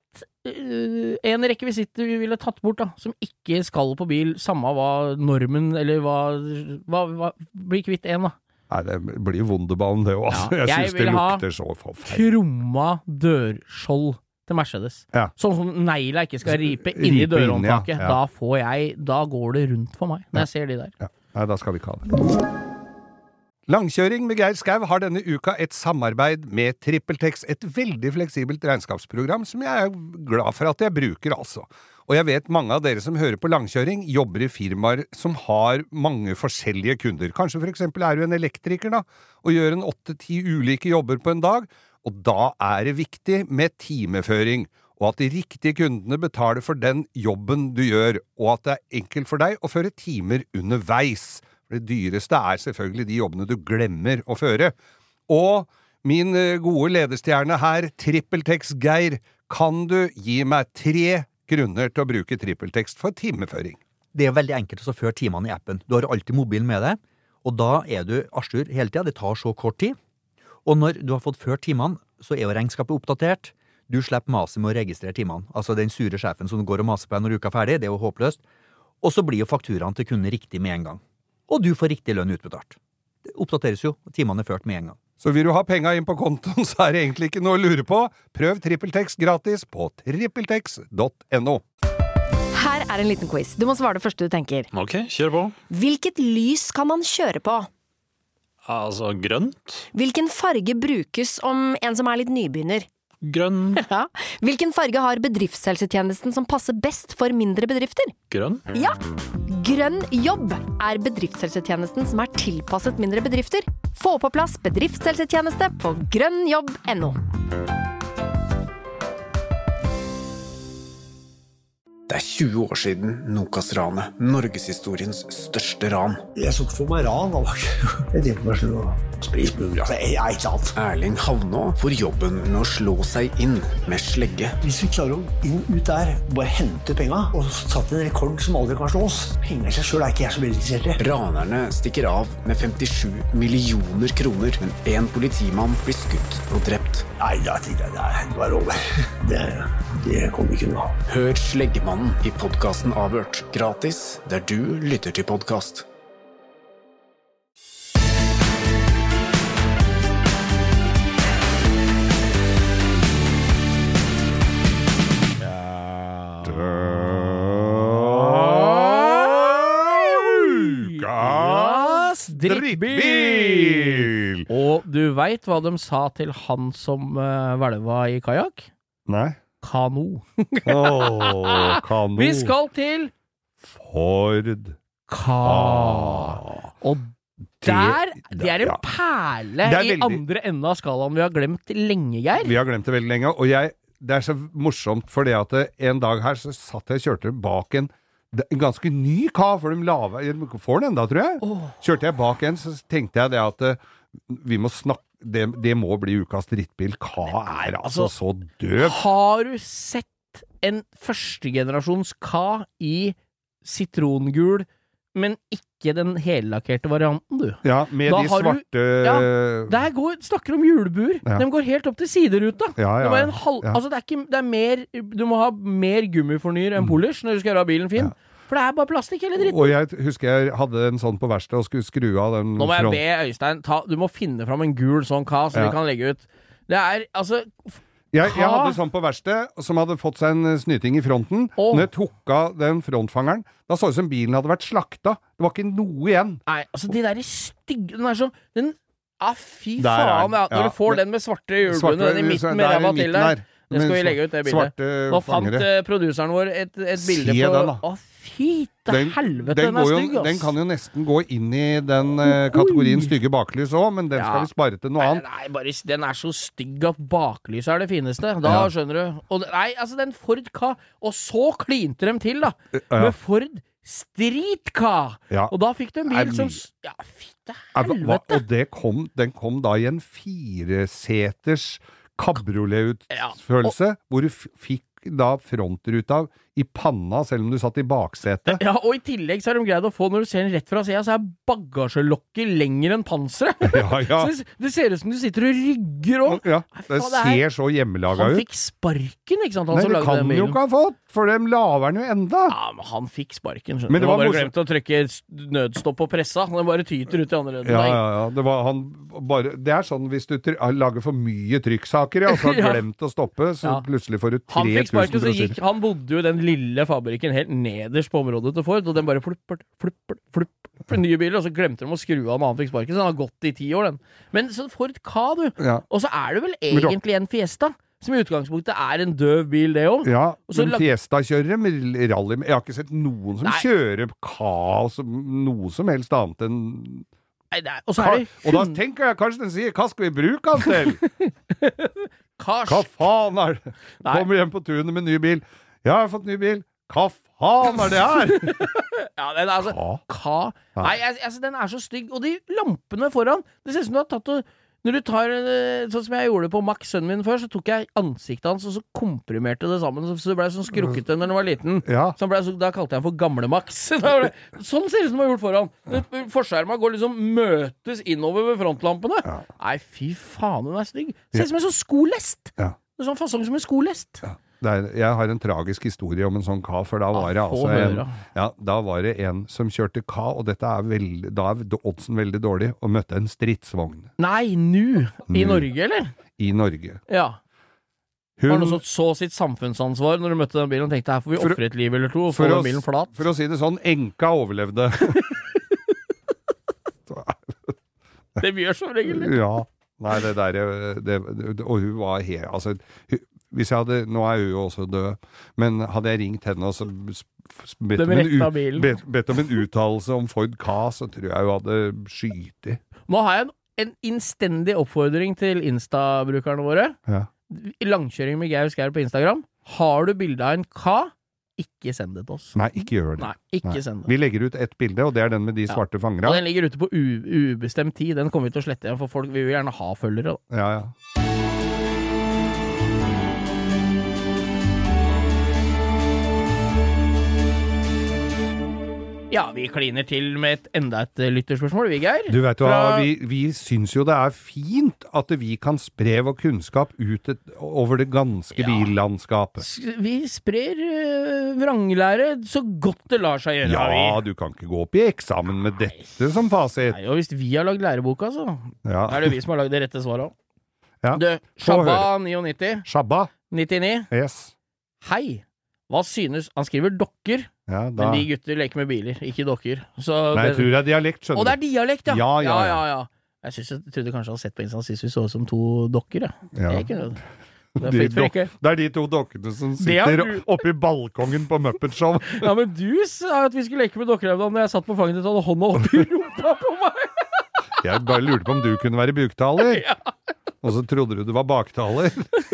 en rekvisitt du ville tatt bort, da, som ikke skal på bil, samme hva normen, eller hva blir kvitt en, da. Nei, det blir Wunderbaum det òg, altså. Ja, Jeg jeg syns det vil ha lukter så forferdelig. Krumma dørskjold til Mercedes. Ja. Sånn som negla ikke skal ripe Ripe inni inn, ja. dørhåndtaket. Ja. Da går det rundt for meg, når jeg ser de der. Ja. Nei, da skal vi ikke ha det. Langkjøring med Geir Skau har denne uka et samarbeid med TrippelTex, et veldig fleksibelt regnskapsprogram som jeg er glad for at jeg bruker, altså. Og jeg vet mange av dere som hører på langkjøring, jobber i firmaer som har mange forskjellige kunder. Kanskje for eksempel er du en elektriker, da, og gjør en 8-10 ulike jobber på en dag, og da er det viktig med timeføring, og at de riktige kundene betaler for den jobben du gjør, og at det er enkelt for deg å føre timer underveis. For det dyreste er selvfølgelig de jobbene du glemmer å føre. Og min gode lederstjerne her, TrippelTex Geir, kan du gi meg 3 grunner til å bruke TrippelTex for timeføring? Det er veldig enkelt å føre timene i appen. Du har alltid mobilen med deg, og da er du à jour hele tida. Det tar så kort tid. Og når du har fått ført timene, så er jo regnskapet oppdatert. Du slipper maset med å registrere timene. Altså den sure sjefen som går og maser på deg når uka er ferdig, det er jo håpløst. Og så blir jo fakturaen til kunden riktig med en gang. Og du får riktig lønn utbetalt. Det oppdateres jo, og timene ført med en gang. Så vil du ha penga inn på kontoen, så det egentlig ikke noe å lure på. Prøv TrippelTex gratis på trippeltex.no. Her en liten quiz. Du må svare det første du tenker. Ok, kjør på. Hvilket lys kan man kjøre på? Altså, grønt? Hvilken farge brukes om en som litt nybegynner? Grønn. Ja. Hvilken farge har bedriftshelsetjenesten som passer best for mindre bedrifter? Grønn? Ja. Grønn jobb bedriftshelsetjenesten som tilpasset mindre bedrifter. Få på plass bedriftshelsetjeneste på grønnjobb.no. Det 20 år siden Nokas-ranet, Norgeshistoriens største ran. Jeg så ikke for meg ran, jeg tenkte på meg selv og spise burger. Jeg ikke sant. Erling Havnå får jobben med å slå seg inn med slegge. Hvis vi klarer å inn ut der, bare hente penger, og satt en rekord som aldri kan slås, penger I seg selv ikke jeg så veldig interessert I. Ranerne stikker av med 57 millioner kroner, men en politimann blir skutt og drept. Nei, da tenkte jeg, det var over. Det kom ikke noe. Hør Sleggemannen I podcasten Avhørt, gratis, der du lytter til podcast. Drittbil! Og du vet hva de sa til han som hvelva I kajak? Nei. Kano. Kano. Vi skal til Ford Ka. Og der, det en perle I andre enden av skalaen vi har glemt lenge, Geir. Vi har glemt det veldig lenge, og det så morsomt, fordi at en dag her så satt jeg og kjørte bak en ganske ny Ka, for de får den enda, tror jeg. Kjørte jeg bak en, så tenkte jeg det at vi må snakke, det må bli ukas drittbil. Ka altså så døv. Har du sett en førstegenerasjons Ka I sitrongul, men ikke den hellakkerte varianten, du? Ja, med da de svarte... Der snakker om hjulbuer. Ja. De går helt opp til sideruta. Ja. Altså, det mer, du må ha mer gummifornyer enn polish når du skal gjøre bilen fin. Ja. For det bare plastikk hele dritten. Og jeg husker jeg hadde en sånn på verksted og skulle skru av den. Nå må jeg be Øystein, du må finne fram en gul sånn Ka, så vi kan legge ut. Det altså... Jeg hadde sånn på verksted, som hadde fått seg en snyting I fronten. Når jeg tok av den frontfangeren, da så det som bilen hadde vært slakta. Det var ikke noe igjen. Nei, altså de der stygge, den så... fy faen, når du får den med svarte hjulbundet, den I midten med ræva til der. Det skal vi legge ut, det bildet. Nå fant produseren vår et bilde på... Den, da. Fy til helvete, den stygg, ass. Den kan jo nesten gå inn I den kategorien stygge baklys også, men den skal vi spare til noe annet. Nei, bare, den så stygg at baklys det fineste. Da skjønner du. Og, nei, altså den Ford Ka, og så klinte de til da, med Ford Street Ka. Og da fikk du en bil som... Ja, fy til helvete. Og den kom da I en 4-seters kabriolet-utfølelse, hvor du fikk da frontruta I panna, selv om du satt I baksetet. Ja, og I tillegg så har de greid å få, når du ser den rett fra siden, så bagasjelokket lenger enn panseret. Ja. Så det ser ut som du sitter og rygger også. Ja, det ser så hjemmelaget ut. Han fikk sparken, ikke sant? Nei, det kan han jo ikke ha fått, for dem laver han jo enda. Ja, men han fikk sparken, skjønner du. Men det var bare glemt å trykke nødstopp på pressa. Han bare tyter ut I andre enden. Ja. Det sånn, hvis du lager for mye trykksaker, så har glemt å stoppe, så plutselig får du 3000 Han fikk sparken, så gikk, han bodde jo den lille fabrikken helt nederst på området til Ford, og den bare flupp, nye biler, og så glemte de å skru av når han fikk sparken, så han har gått I 10 år, den. Men så Ford Ka, du. Ja. Og så det vel egentlig en Fiesta, som I utgangspunktet en døv bil, det også. Ja, men Fiesta-kjørere med rally, jeg har ikke sett noen som kjører Ka, noe som helst annet enn... Nei, og så det... Og da tenker jeg, kanskje den sier, hva skal vi bruke han til? Hva faen det? Kommer hjem på tunet med ny bil. Jeg har fått ny bil. Hva faen det her? Ja, den Ka. Nei, altså, den så stygg. Og de lampene foran, det ser ut som du har tatt og... Når du tar, sånn som jeg gjorde på Max, sønnen min før, så tok jeg ansiktet hans, og så komprimerte det sammen, så det ble sånn skrukkete når den var liten. Ja. Da kalte jeg han for gamle Max. Sånn ser det ut som de har gjort foran. Forskjerma går liksom møtes innover ved frontlampene. Nei, fy faen, den stygg. Det ser ut som en sånn skolest. Ja. Det sånn fasong som en skolest. Ja. Jeg har en tragisk historie om en sånn Ka, for da var det da var det en som kjørte Ka, og da er oddsen veldig dårlig, og møtte en stridsvogn. Nei, I Norge, eller? I Norge. Ja. Var det noe som så sitt samfunnsansvar når du møtte den bilen og tenkte, her får vi offre et liv eller to, og få den bilen flat? For å si det sånn, enka overlevde. Det gjør som regel det. Ja. Nei, og hun var helt, altså, hvis jeg hadde, nå er hun jo også død, men hadde jeg ringt henne og så bedt om en uttalelse om Ford Ka, så tror jeg hun hadde skytet. Nå har jeg en innstendig oppfordring til Insta-brukerne våre. Ja. Langkjøring med Geir Skær på Instagram. Har du bildet av en Ka? Ikke send det til oss. Nei, ikke gjør det. Nei, ikke send det. Vi legger ut et bilde, og det er den med de svarte fangere. Og den ligger ute på ubestemt tid. Den kommer vi til å slette igjen, for folk vil jo gjerne ha følgere. Ja. Ja, vi kliner til med enda et lytterspørsmål, vi, Geir. Du vet hva, vi syns jo det er fint at vi kan spre vår kunnskap ut over det ganske billandskapet. Vi sprer vranglære så godt det lar seg gjøre. Ja, du kan ikke gå opp i eksamen med dette som fasit. Nei, og hvis vi har lagd læreboka, så er det vi som har lagd det rette svaret. Ja. Du, Shabba 99. Shabba 99. Yes. Hei. Hva synes Han skriver dokker, men de gutter leker med biler, ikke dokker. Nei, jeg tror det er dialekt, skjønner du. Og det er dialekt, ja. Ja. Jeg trodde kanskje jeg hadde sett på Insta sist vi så som to dokker, ja. Det er de to dokkene som sitter oppe i balkongen på Muppet Show. Ja, men du sa at vi skulle leke med dokker når jeg satt på fanget ditt og hadde hånda opp i rumpa på meg. Jeg bare lurte på om du kunne være buktaler. Ja. Og så trodde du var baktaler.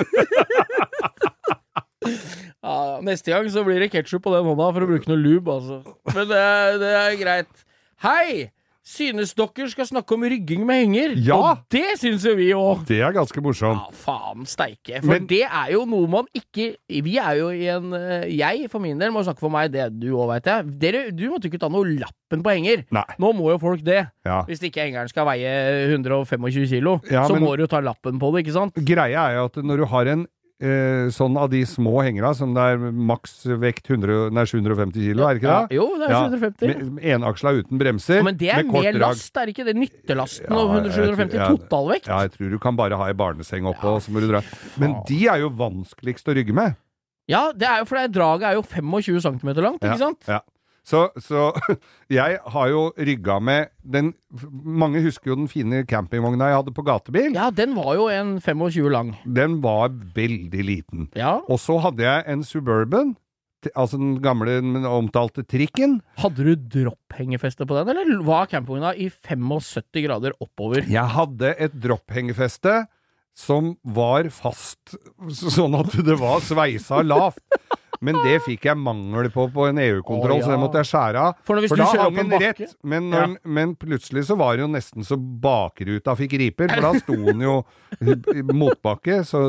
Ja, neste gang så blir det ketchup på den hånda for å bruke noe lube, altså. Men det er greit. Hei! Synes dere skal snakke om rygging med henger? Ja! Og det synes jo vi også. Det er ganske morsomt. Ja, faen steike. For det er jo noe man ikke... Vi er jo i en... Jeg, for min del, må snakke for meg, det du også vet jeg. Du måtte ikke ta noe lappen på henger. Nei. Nå må jo folk det. Ja. Hvis ikke hengeren skal veie 125 kilo, så må du jo ta lappen på det, ikke sant? Greia er jo at når du har en sånn av de små hengere som det er maks vekt 750 kilo, er det ikke det? Jo, det er 750. Enaksla uten bremser. Men det er mer last, er ikke det nyttelasten og 750 totalvekt? Ja, jeg tror du kan bare ha i barneseng oppå, så må du dra. Men de er jo vanskeligst å rygge med. Ja, det er jo fordi draget er jo 25 cm langt, ikke sant? Ja. Så jeg har jo rygga med mange husker jo den fine campingvogna jeg hadde på gatebil. Ja, den var jo en 25 lang. Den var veldig liten. Ja. Og så hadde jeg en Suburban, altså den gamle omtalte trikken. Hadde du dropphengefeste på den, eller var campingvogna i 75 grader oppover? Jeg hadde et dropphengefeste som var fast, sånn at det var sveisa lavt. Men det fikk jeg mangel på en EU-kontroll, så det måtte jeg skjære av. For da hang den rett, men plutselig så var det jo nesten så bakruta fikk riper, for da sto den jo motbakke, så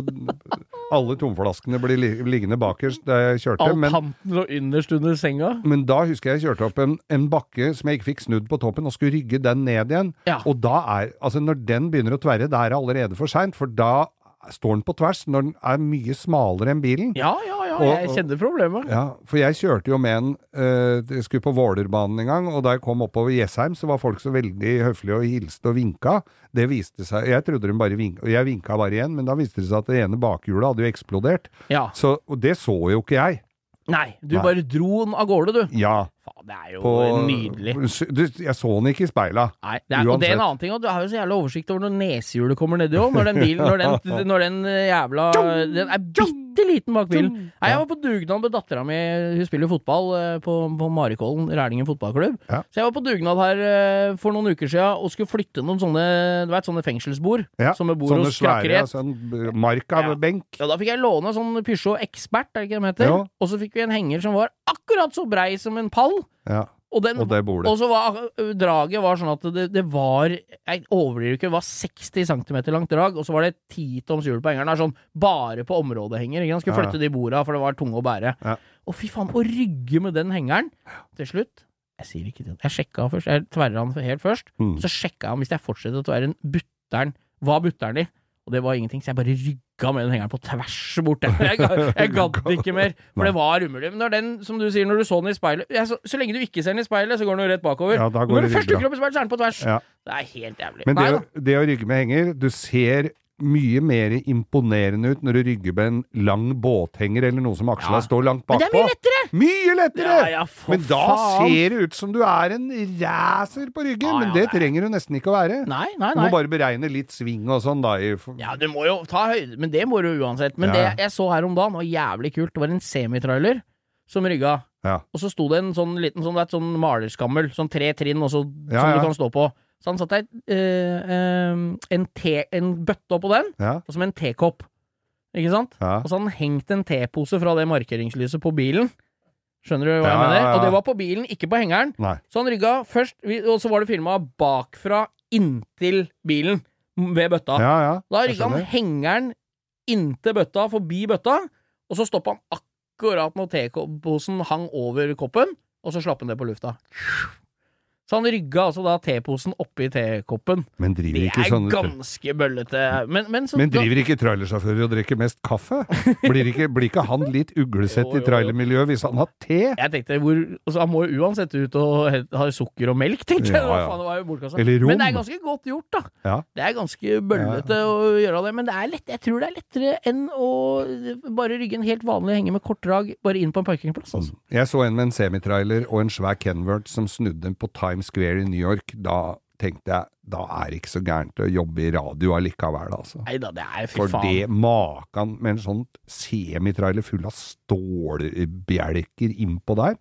alle tomflaskene ble liggende bakerst da jeg kjørte. All panten lå innerst under senga. Men da husker jeg kjørte opp en bakke som jeg ikke fikk snudd på toppen, og skulle rygge den ned igjen. Ja. Og da altså når den begynner å tverre, da er det allerede for sent, for da står den på tvers når den er mye smalere enn bilen. Ja, jeg kjenner problemet. Ja, for jeg kjørte jo med en, jeg skulle på Vålerbanen en gang, og da jeg kom oppover Jessheim, så var folk så veldig høflige og hilste og vinka. Det viste seg, jeg trodde de bare vinka, og jeg vinka bare igjen, men da viste det seg at det ene bakhjulet hadde jo eksplodert. Ja. Og det så jo ikke jeg. Nei, du bare dro den av gårde, du. Ja. Faen, det er jo nydelig. Jeg så den ikke i speila. Nei, og det er en annen ting, og du har jo så jævla oversikt over når nesehjulet kommer nedi også, når den bilen, når den jævla, den er bitte liten bak bilen. Nei, jeg var på dugnad med dattera mi, hun spiller fotball på Marikollen, Rælingen fotballklubb. Ja. Så jeg var på dugnad her for noen uker siden, og skulle flytte noen sånne, du vet, sånne fengselsbord, som er bord hos Skrakkerhet. Sånne marka-benk. Ja, da fikk jeg låne sånn Peugeot Expert, er det ikke det heter? Ja. Og så fikk vi en henger som var akkurat så brei som en pall. Ja, og det bordet. Og så var draget var sånn at det var, jeg overdriver ikke, det var 60 cm langt drag, og så var det 10 toms hjul på hengeren, det er sånn bare på områdehenger, ikke? Han skulle flytte de borda, for det var tunge å bære. Ja. Og fy faen, å rygge med den hengeren, til slutt, jeg sier ikke det, jeg sjekket først, jeg tverret han helt først, så sjekket jeg hvis jeg fortsetter å tverre en butteren, hva butteren i? Og det var ingenting, så jeg bare rygga rygga med den hengeren på tvers bort. Jeg gadd ikke mer, for det var umulig. Men når den, som du sier, når du så den i speilet, så lenge du ikke ser den i speilet, så går den jo rett bakover. Ja, da går når du først dukker opp i speilet, så er den på tvers. Ja. Det er helt jævlig. Men det å rygge med henger, du ser mye mer imponerende ut når du rygger med en lang båthenger eller noe som aksla står langt bakpå. Men det er mye lettere! Mye lettere! Ja, men da ser det ut som du er en racer på ryggen, men det trenger du nesten ikke å være. Nei. Du må bare beregne litt sving og sånn da. Ja, du må jo ta høyde, men det må du uansett. Men det jeg så her om dagen var jævlig kult. Det var en semitrailer som rygga. Ja. Og så sto det en sånn liten sånn malerskammel, sånn 3 trinn også, som du kan stå på. Så han satt en bøtte oppå den, og som en tekopp. Ikke sant? Ja. Og så hadde han hengt en tepose fra det markeringslyset på bilen. Skjønner du hva jeg mener? Og det var på bilen, ikke på hengeren. Nei. Så han rygga først, og så var det filmet bakfra inntil bilen ved bøtta. Da rygga han hengeren inntil bøtta, forbi bøtta, og så stoppet han akkurat når teposen hang over koppen, og så slapp han det på lufta. Så han rygga altså da teposen oppi tekoppen. Men driver ikke sånn... Det er ganske bøllete. Men driver ikke trailersjåfører og drikker mest kaffe? Blir ikke han litt uglesett i trailermiljøet hvis han har te? Jeg tenkte, han må jo uansett ut og ha sukker og melk, tenkte jeg. Faen, det var jo bortkastet. Eller rom. Men det er ganske godt gjort, da. Ja. Det er ganske bøllete å gjøre det, men det er lett. Jeg tror det er lettere enn å bare rygge en helt vanlig henge med kortdrag bare inn på en parkingplass. Altså. Jeg så en med en semitrailer og en svær Kenworth som snudde på Times Square i New York. Da tenkte jeg, da er det ikke så gærent å jobbe i radio allikevel, altså. Neida, det er for det makan med en sånn semitrailer full av stålbjelker innpå der.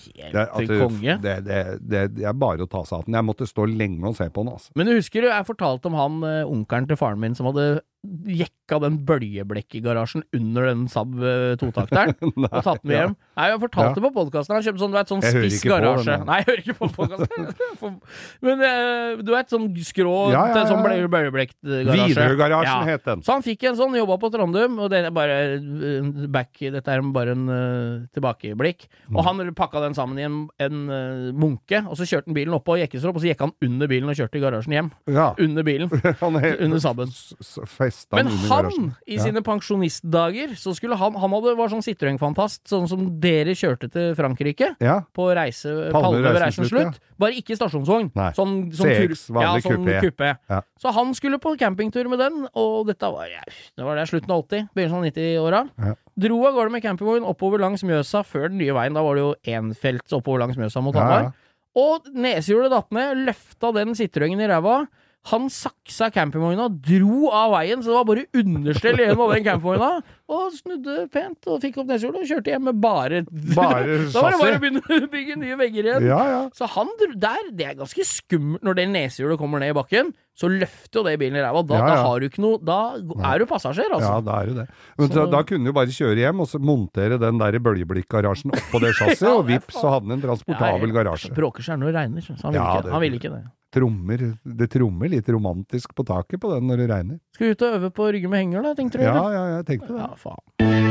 Det er bare å ta seg av den. Jeg måtte stå lenge og se på den, altså. Men du husker jeg fortalte om han onkelen til faren min som hadde jekka den bøljeblekk-garasjen under den Saab 2-takteren og tatt med hjem. Nei, jeg fortalte på podcasten, han kjøpte sånn spiss garasje. Nei, jeg hører ikke på podcasten. Men du vet, sånn skrå sånn bøljeblekk-garasje. Widerøe-garasjen het den. Så han fikk en sånn, jobbet på Trondheim, og det er bare dette er bare en tilbakeblikk. Og han pakka den sammen i en munke, og så kjørte han bilen opp på Jekkestropp, og så gikk han under bilen og kjørte garasjen hjem. Under bilen. Under Saaben. Men han, i sine pensjonistdager, så skulle han var sånn Citroën-fantast, sånn som dere kjørte til Frankrike, på Palme ved reisens slutt, bare ikke stasjonsvogn. Sånn CX, vanlig kuppe. Så han skulle på campingtur med den, og dette var det slutten av 80, begynnelsen av 90-åra. Dro av gårde med campingvogn oppover langs Mjøsa, før den nye veien, da var det jo enfelts oppover langs Mjøsa mot Hamar. Og nesehjulet datt ned, løfta den Citroën i ræva. Han saksa campingvogna, dro av veien, så det var bare understell igjen av den campingvogna, og snudde pent, og fikk opp nesehjulet, og kjørte hjem med bare da var det bare å begynne å bygge nye vegger igjen. Så han det er ganske skummelt når det nesehjulet kommer ned i bakken, så løfter jo det bilen i ræva, da har du ikke noe, da er du passasjer, altså. Ja, da er du det. Men da kunne du bare kjøre hjem, og så montere den der bøljeblikkgarasjen opp på det chassis, og vips, så hadde den en transportabel garasje. Bråker seg når det regner, så han vil ikke det. Det trommer litt romantisk på taket på den når det regner. Skal vi ut og øve på å rygge med henger da, tenkte du? Ja, jeg tenkte det. Ja, faen.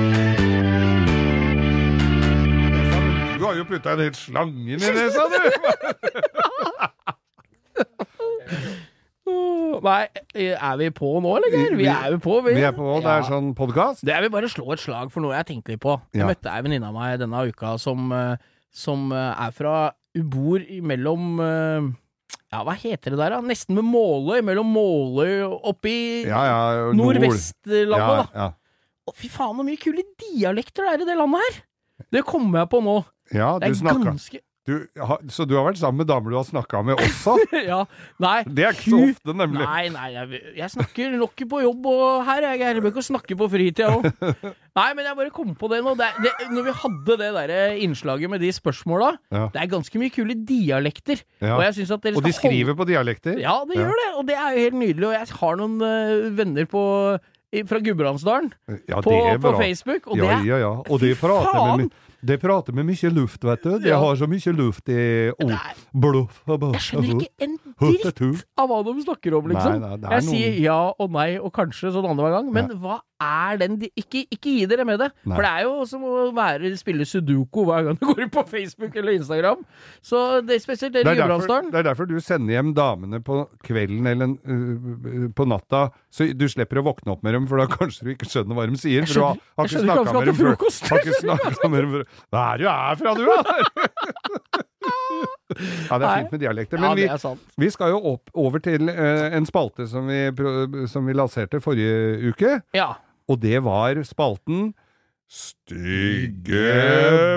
Du har jo puttet en helt slangen i nesa, du! Nei, er vi på nå, eller? Vi er jo på. Vi er på, det er sånn podcast. Det vil bare slå et slag for noe jeg tenkte litt på. Jeg møtte en venninne av meg denne uka som er fra, hun bor mellom... hva heter det der da? Nesten med Måløy, mellom Måløy oppi Nordvestlandet da. Fy faen, hvor mye kule dialekter det er i det landet her. Det kommer jeg på nå. Ja, du snakker. Så du har vært sammen med damer du har snakket med også? Ja, nei. Det er ikke så ofte, nemlig. Nei, jeg snakker nok på jobb og her. Jeg bør ikke snakke på fritida også. Nei, men jeg bare kom på det nå. Når vi hadde det der innslaget med de spørsmåla, det er ganske mye kule dialekter. Og jeg synes at dere skal og de skriver på dialekter? Ja, det gjør det. Og det er jo helt nydelig. Og jeg har noen venner fra Gudbrandsdalen på Facebook. Og og de prater med Det prater med mye luft, vet du. Det har så mye luft i bluff. Jeg skjønner ikke en dritt av hva de snakker om, liksom. Nei, jeg sier ja og nei og kanskje sånn andre gang, men hva er den ikke gi dere med det. For det er jo som å spille sudoku hver gang du går på Facebook eller Instagram. Så det er spesielt dere i Gudbrandsdalen. Det er derfor du sender hjem damene på kvelden eller på natta, så du slipper å våkne opp med dem, for da kanskje du ikke skjønner hva de sier. Jeg skjønner ikke hva de skal til frokost. Har ikke snakket med dem før. Hva er det du er fra, du da? Ja, det er fint med dialekter. Men vi skal jo over til en spalte som vi lanserte forrige uke. Ja. Og det var spalten Stygge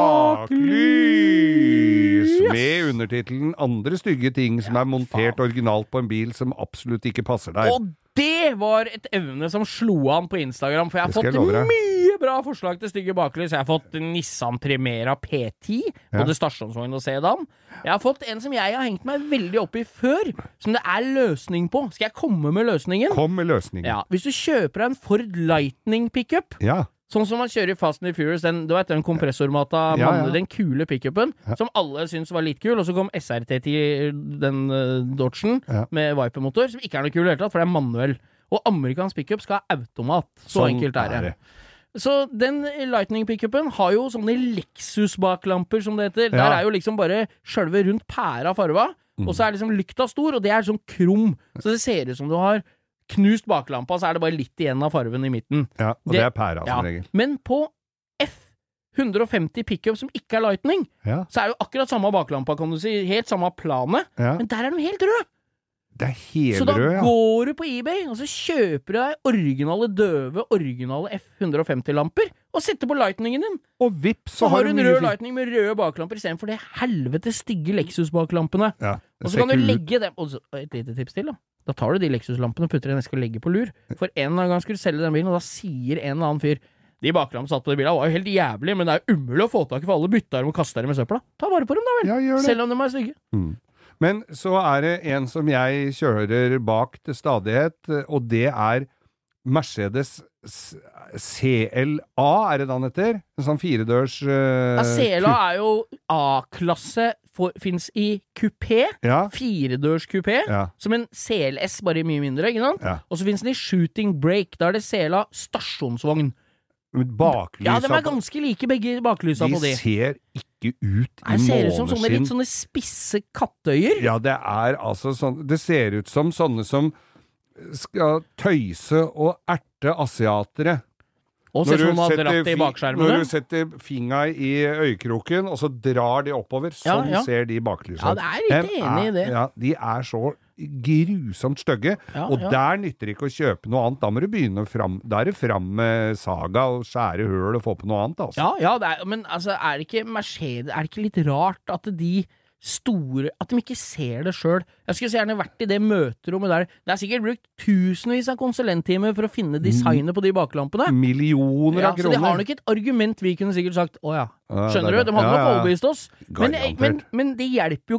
baklys, med undertitelen Andre stygge ting som er montert originalt på en bil som absolutt ikke passer deg. Og det var et evne som slo an på Instagram, for jeg har fått mye bra forslag til stygge baklys. Jeg har fått Nissan Primera P10, både stasjonsvogn og sedan. Jeg har fått en som jeg har hengt meg veldig opp i før, som det er løsning på. Skal jeg komme med løsningen? Kom med løsningen. Ja, hvis du kjøper en Ford Lightning pickup, sånn som man kjører i Fast and Furious, den kompressormata, den kule pickupen, som alle synes var litt kul, og så kom SRT10, den Dodgen, med Viper-motor, som ikke er noe kul i hele tatt, for det er manuell. Og amerikansk pickup skal ha automat. Så enkelt er det. Så den Lightning pickupen har jo sånne Lexus-baklamper, som det heter. Der er jo liksom bare selve rundt pæra farva, og så er liksom lykta stor, og det er sånn krum. Så det ser ut som du har knust baklampa, så er det bare litt igjen av farven i midten. Ja, og det er pæra som regel. Men på F150 pickup som ikke er Lightning, så er det jo akkurat samme baklampa, kan du si, helt samme planet, men der er de helt røde. Det er helrød, så da går du på eBay, og så kjøper du deg originale døve, originale F150-lamper, og setter på Lightningen din. Og vips, så har du en rød Lightning med røde baklamper, i stedet for det helvete stygge Lexus-baklampene. Og så kan du legge dem, og et lite tips til da. Da tar du de Lexus-lampene og putter i en eske og legger på lur. For en eller annen gang skulle du selge den bilen, og da sier en eller annen fyr, de baklampene satt på de bilene var jo helt jævlig, men det er jo umulig å få tak i, for alle bytter dem og kaster dem i søpla. Ta vare på dem da vel, selv om de er stygge. Men så er det en som jeg kjører bak til stadighet, og det er Mercedes CLA, er det den heter? En sånn 4-dørs... CLA er jo A-klasse, finnes i kupé, 4-dørs kupé, som en CLS, bare mye mindre, ikke sant? Og så finnes den i shooting brake, da er det CLA stasjonsvogn. Baklysa, ja, de er ganske like begge baklysa på de. De ser ikke ut i måneskinn. Det ser ut som sånne litt sånne spisse katteøyer. Ja, det er altså sånn, det ser ut som sånne som skal tøyse og erte asiatere. Og ser som har dratt i bakskjermene. Når du setter fingeren i øyekroken, og så drar de oppover, sånn ser de baklysa. Ja, det er litt enig i det. Ja, de er så grusomt stygge, og der nytter det ikke å kjøpe noe annet. Da må du begynne da er det fram med saga og skjære høl og få på noe annet, altså. Ja, men altså, er det ikke Mercedes, er det ikke litt rart at de store, at de ikke ser det selv? Jeg skulle så gjerne vært i det møterommet der. Det er sikkert brukt tusenvis av konsulenttimer for å finne designet på de baklampene. Millioner av kroner. Så de har nok et argument vi kunne sikkert sagt, skjønner du? De hadde nok overbevist oss. Men det hjelper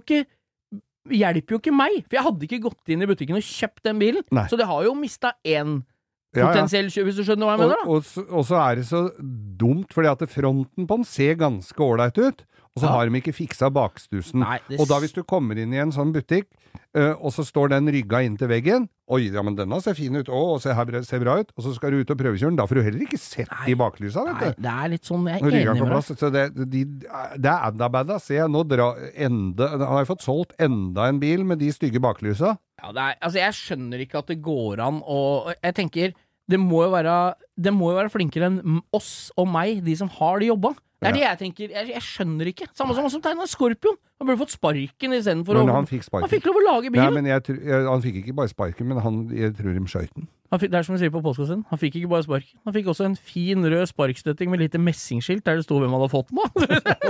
jo ikke meg, for jeg hadde ikke gått inn i butikken og kjøpt den bilen. Så det har jo mistet en potensiell kjøp, hvis du skjønner hva jeg mener da. Og så er det så dumt, fordi at fronten på den ser ganske ordentlig ut, og så har de ikke fiksa bakstusen. Og da hvis du kommer inn i en sånn butikk, og så står den rygga inn til veggen, oi, ja, men denne ser fin ut, ser bra ut, og så skal du ut og prøvekjøre den, da får du heller ikke sett de baklysa, vet du. Nei, det er litt sånn, jeg er enig med deg. Så det er adda-badda, se, nå har jeg fått solgt enda en bil med de stygge baklysa. Ja, altså jeg skjønner ikke at det går an, og jeg tenker, det må jo være flinkere enn oss og meg, de som har de jobba. Det er det jeg tenker, jeg skjønner ikke. Samme som tegnet Skorpion. Han burde fått sparken i stedet for han fikk sparken. Han fikk lov å lage bilen. Ja, men han fikk ikke bare sparken, men jeg tror de skjøt den. Det er som vi sier på postkassen. Han fikk ikke bare sparken. Han fikk også en fin rød sparkstøtting med lite messingskilt der det stod hvem han hadde fått den.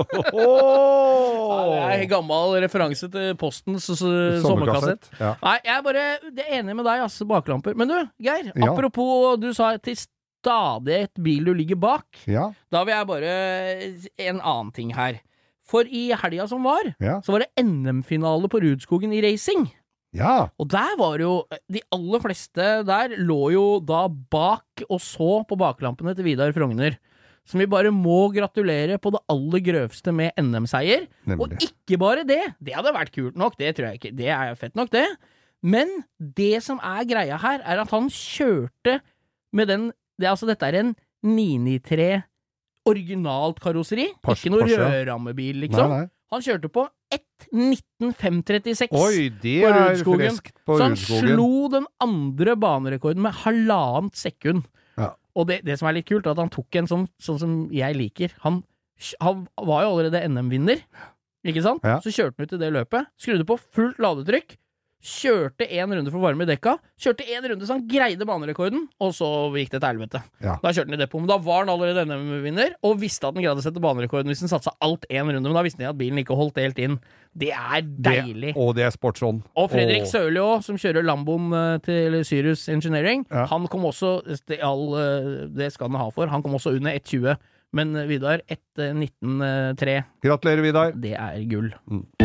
Det er en gammel referanse til Postens sommerkassett. Ja. Nei, det er enig med deg, baklamper. Men du, Geir, apropos, du sa til stadig et bil du ligger bak. Da vil jeg bare en annen ting her. For i helga som var, så var det NM-finale på Rudskogen i racing. Og der var jo, de aller fleste der lå jo da bak og så på baklampene til Vidar Frogner. som vi bare må gratulere på det aller grøvste med NM-seier. Og ikke bare det hadde vært kult nok, det tror jeg ikke, det er fett nok det. Men det som er greia her, er at han kjørte med dette er en 993 originalt karosseri, ikke noe rødrammebil liksom. Nei. Han kjørte på 1.19.536 på Rudskogen. Så han slo den andre banerekorden med 1,5 sekund. Ja. Og det som er litt kult, er at han tok en sånn som jeg liker. Han var jo allerede NM-vinner, ikke sant? Ja. Så kjørte han ut i det løpet, skrudde på fullt ladetrykk, kjørte en runde for å varme i dekka, kjørte en runde så han greide banerekorden, og så gikk det til helvete. Ja. Da kjørte han i depot, men da var han allerede NM-vinner, og visste at han greide å sette banerekorden hvis han satsa alt en runde, men da visste han at bilen ikke holdt helt inn. Det er deilig. Og det er sportsånd. Og Fredrik Sørli også, som kjører Lamboen til Sirius Engineering, han kom også, det skal han ha for, han kom også under 1.20, men Vidar, 1.19.3. Gratulerer, Vidar. Det er gull.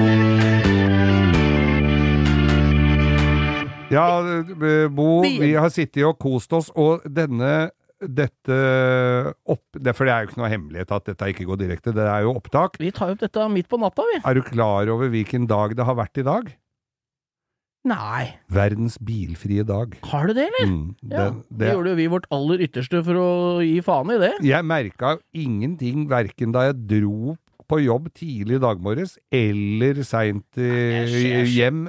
Ja, Bo, vi har sittet og kost oss, og for det er jo ikke noe hemmelighet at dette ikke går direkte, det er jo opptak. Vi tar opp dette midt på natta, vi. Er du klar over hvilken dag det har vært i dag? Nei. Verdens bilfrie dag. Har du det, eller? Det gjorde jo vi vårt aller ytterste for å gi faen i det. Jeg merket ingenting, hverken da jeg dro på jobb tidlig i dag morges, eller sent hjem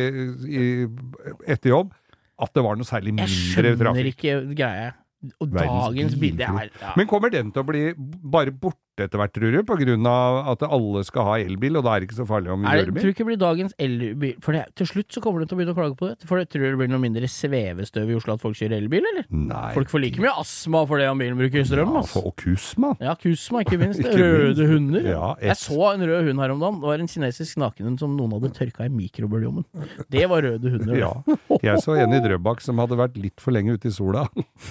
etter jobb, at det var noe særlig mindre trafikk. Jeg skjønner ikke greie. Og dagens bilde er... Ja. Men kommer den til å bli bare borte etter hvert, tror du, på grunn av at alle skal ha elbil, og da er det ikke så farlig om vi gjør det? Jeg tror ikke det blir dagens elbil, for til slutt så kommer det til å begynne å klage på det, for jeg tror det blir noe mindre svevestøv i Oslo at folk kjører elbil, eller? Nei. Folk får like mye astma for det om bilen bruker strøm, altså. Ja, og kusma. Ja, kusma, ikke minst. Røde hunder. Ja, jeg så en rød hund her om dagen, det var en kinesisk nakenhund som noen hadde tørka i mikrobølgeovnen. Det var røde hunder. Ja, jeg så en i Drøbak som hadde vært litt for lenge ute i sola.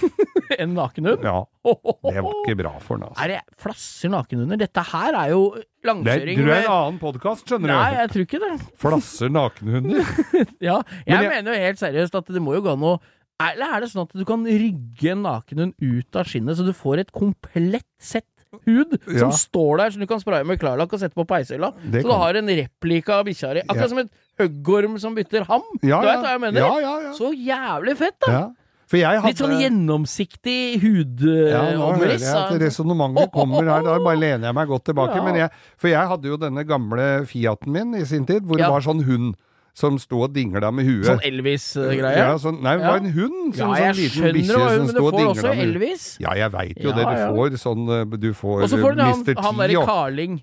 En nakenhund? Ja, det var ikke bra for den, altså. Er det flasser nakenhunder? Dette her er jo langkjøring. Du er en annen podcast, skjønner du? Nei, jeg tror ikke det. Flasser nakenhunder? Ja, jeg mener jo helt seriøst at det må jo gå an å... Eller er det sånn at du kan rygge en nakenhund ut av skinnet, så du får et komplett sett hud som står der, så du kan spraye med klarlakk og sette på peisøyla? Så du har en replika av bikkjari. Akkurat som et høggorm som bytter ham. Du vet hva jeg mener? Ja. Så jævlig fett, da! Ja. Litt sånn gjennomsiktig hudomriss. Ja, nå hører jeg at resonemanget kommer her, da bare lener jeg meg godt tilbake. Men jeg hadde jo denne gamle Fiaten min i sin tid, hvor det var sånn hund som stod og dingla med huet. Sånn Elvis-greie? Ja, nei, det var en hund. Sånn liten bikkje som stod og dingla med huet. Men du får også Elvis? Ja, jeg vet jo det. Du får og så får du Mr. han der Carling.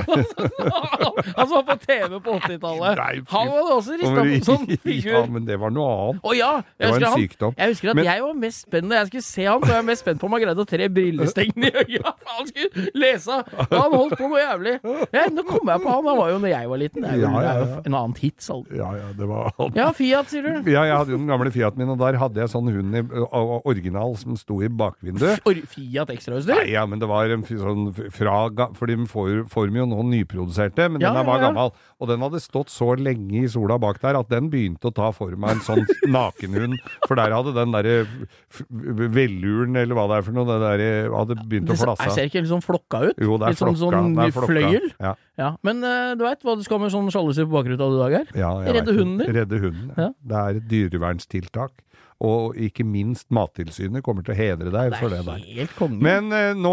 Han som var på TV på 80-tallet. Han var også ristet på sånn figur. Ja, men det var noe annet. Det var en sykdom. Jeg husker at jeg var mest spent når jeg skulle se han, så var jeg mest spent på om han greide å tre brillestengene i øya. Han skulle lese. Da han holdt på noe jævlig. Nå kommer jeg på han var jo når jeg var liten. Det er jo en annen hits. Ja, det var han. Ja, Fiat, sier du? Ja, jeg hadde jo den gamle Fiaten min, og der hadde jeg sånn hund original som sto i bakvinduet. Fiat ekstrautstyr? Nei, ja, men det var en sånn for de får jo noen nyproduserte, men den var gammel. Og den hadde stått så lenge i sola bak der, at den begynte å ta for meg en sånn nakenhund. For der hadde den der velluren, eller hva det er for noe, det der hadde begynt å flasse. Det ser ikke litt sånn flokka ut? Jo, det er flokka. Sånn fløyel? Ja. Men du vet hva du skal med sånn sjalusi på bakruta du dager? Ja, Redde hunden din? Redde hunden, ja. Det er et dyrevernstiltak. Og ikke minst Mattilsynet kommer til å hedre deg for det der. Det er helt kongen. Men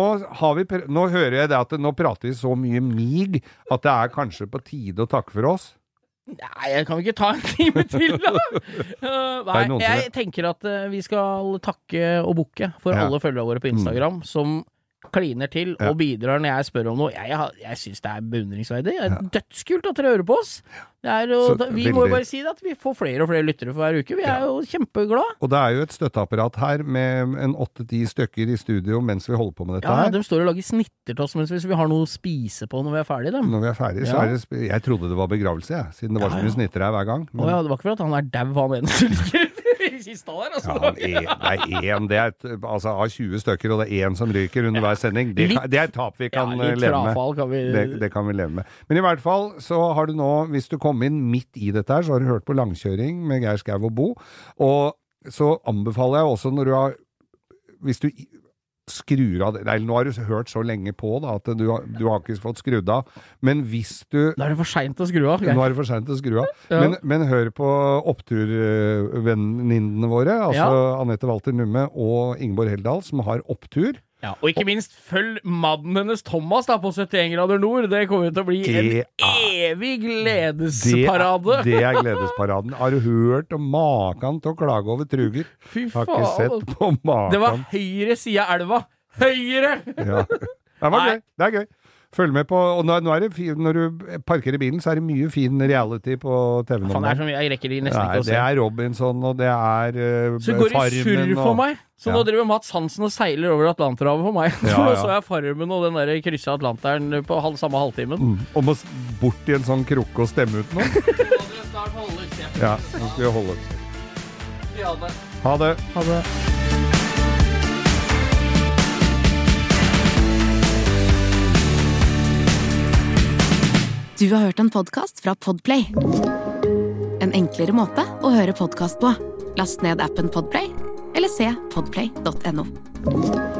nå hører jeg det at nå prater vi så mye mig at det er kanskje på tide å takke for oss. Nei, jeg kan ikke ta en time til da. Nei, jeg tenker at vi skal takke og bukke for alle følgere våre på Instagram som kliner til og bidrar når jeg spør om noe. Jeg synes det er beundringsverdig. Det er dødskult at dere hører på oss. Vi må jo bare si det at vi får flere og flere lyttere for hver uke. Vi er jo kjempeglade. Og det er jo et støtteapparat her med en 8-10 stykker i studio mens vi holder på med dette her. Ja, de står og lager snitter til oss mens vi har noe å spise på når vi er ferdige. Når vi er ferdige, så er det... Jeg trodde det var begravelse, siden det var så mye snitter her hver gang. Men... det var ikke for at han er dau, han ene som ligger i kista der, altså. Det er altså av 20 stykker, og det er en som ryker under hver sending. Det er et tap vi kan leve med. Det kan vi leve med. Men i hvert fall så har du nå, hvis du kommer inn midt i dette her, så har du hørt på Langkjøring med Geir Skau og Bo. Og så anbefaler jeg også hvis du skrur av det. Nei, nå har du hørt så lenge på da, at du har ikke fått skrudd av. Men hvis du... Da er det for sent å skru av. Nå er det for sent å skru av. Men hør på oppturvenninnene våre, altså Anette Walter Numme og Ingeborg Heldal, som har opptur. Ja, og ikke minst følg mannen hennes Thomas da på 71 grader nord. Det kommer til å bli en evig gledesparade. Det er gledesparaden. Har du hørt om maken til å klage over truger? Fy faen. Har ikke sett på maken. Det var høyre siden av elva. Høyre! Ja. Det var gøy. Det er gøy. Følg med på, og nå er det når du parkerer bilen, så er det mye fin reality på TV nå. Jeg rekker de nesten ikke å se. Det er Robinson, og det er så går det surr for meg. Så nå driver Mats Hansen og seiler over Atlanterhavet for meg. For nå så jeg Farmen og den der krysset Atlanteren på samme halvtimen. Og må bort i en sånn krukke og stemme ut nå. Nå må dere snart holde ut. Ja, nå skal vi holde ut. Ha det. Ha det. Ha det. Du har hørt en podcast fra Podplay. En enklere måte å høre podcast på. Last ned appen Podplay, eller se podplay.no.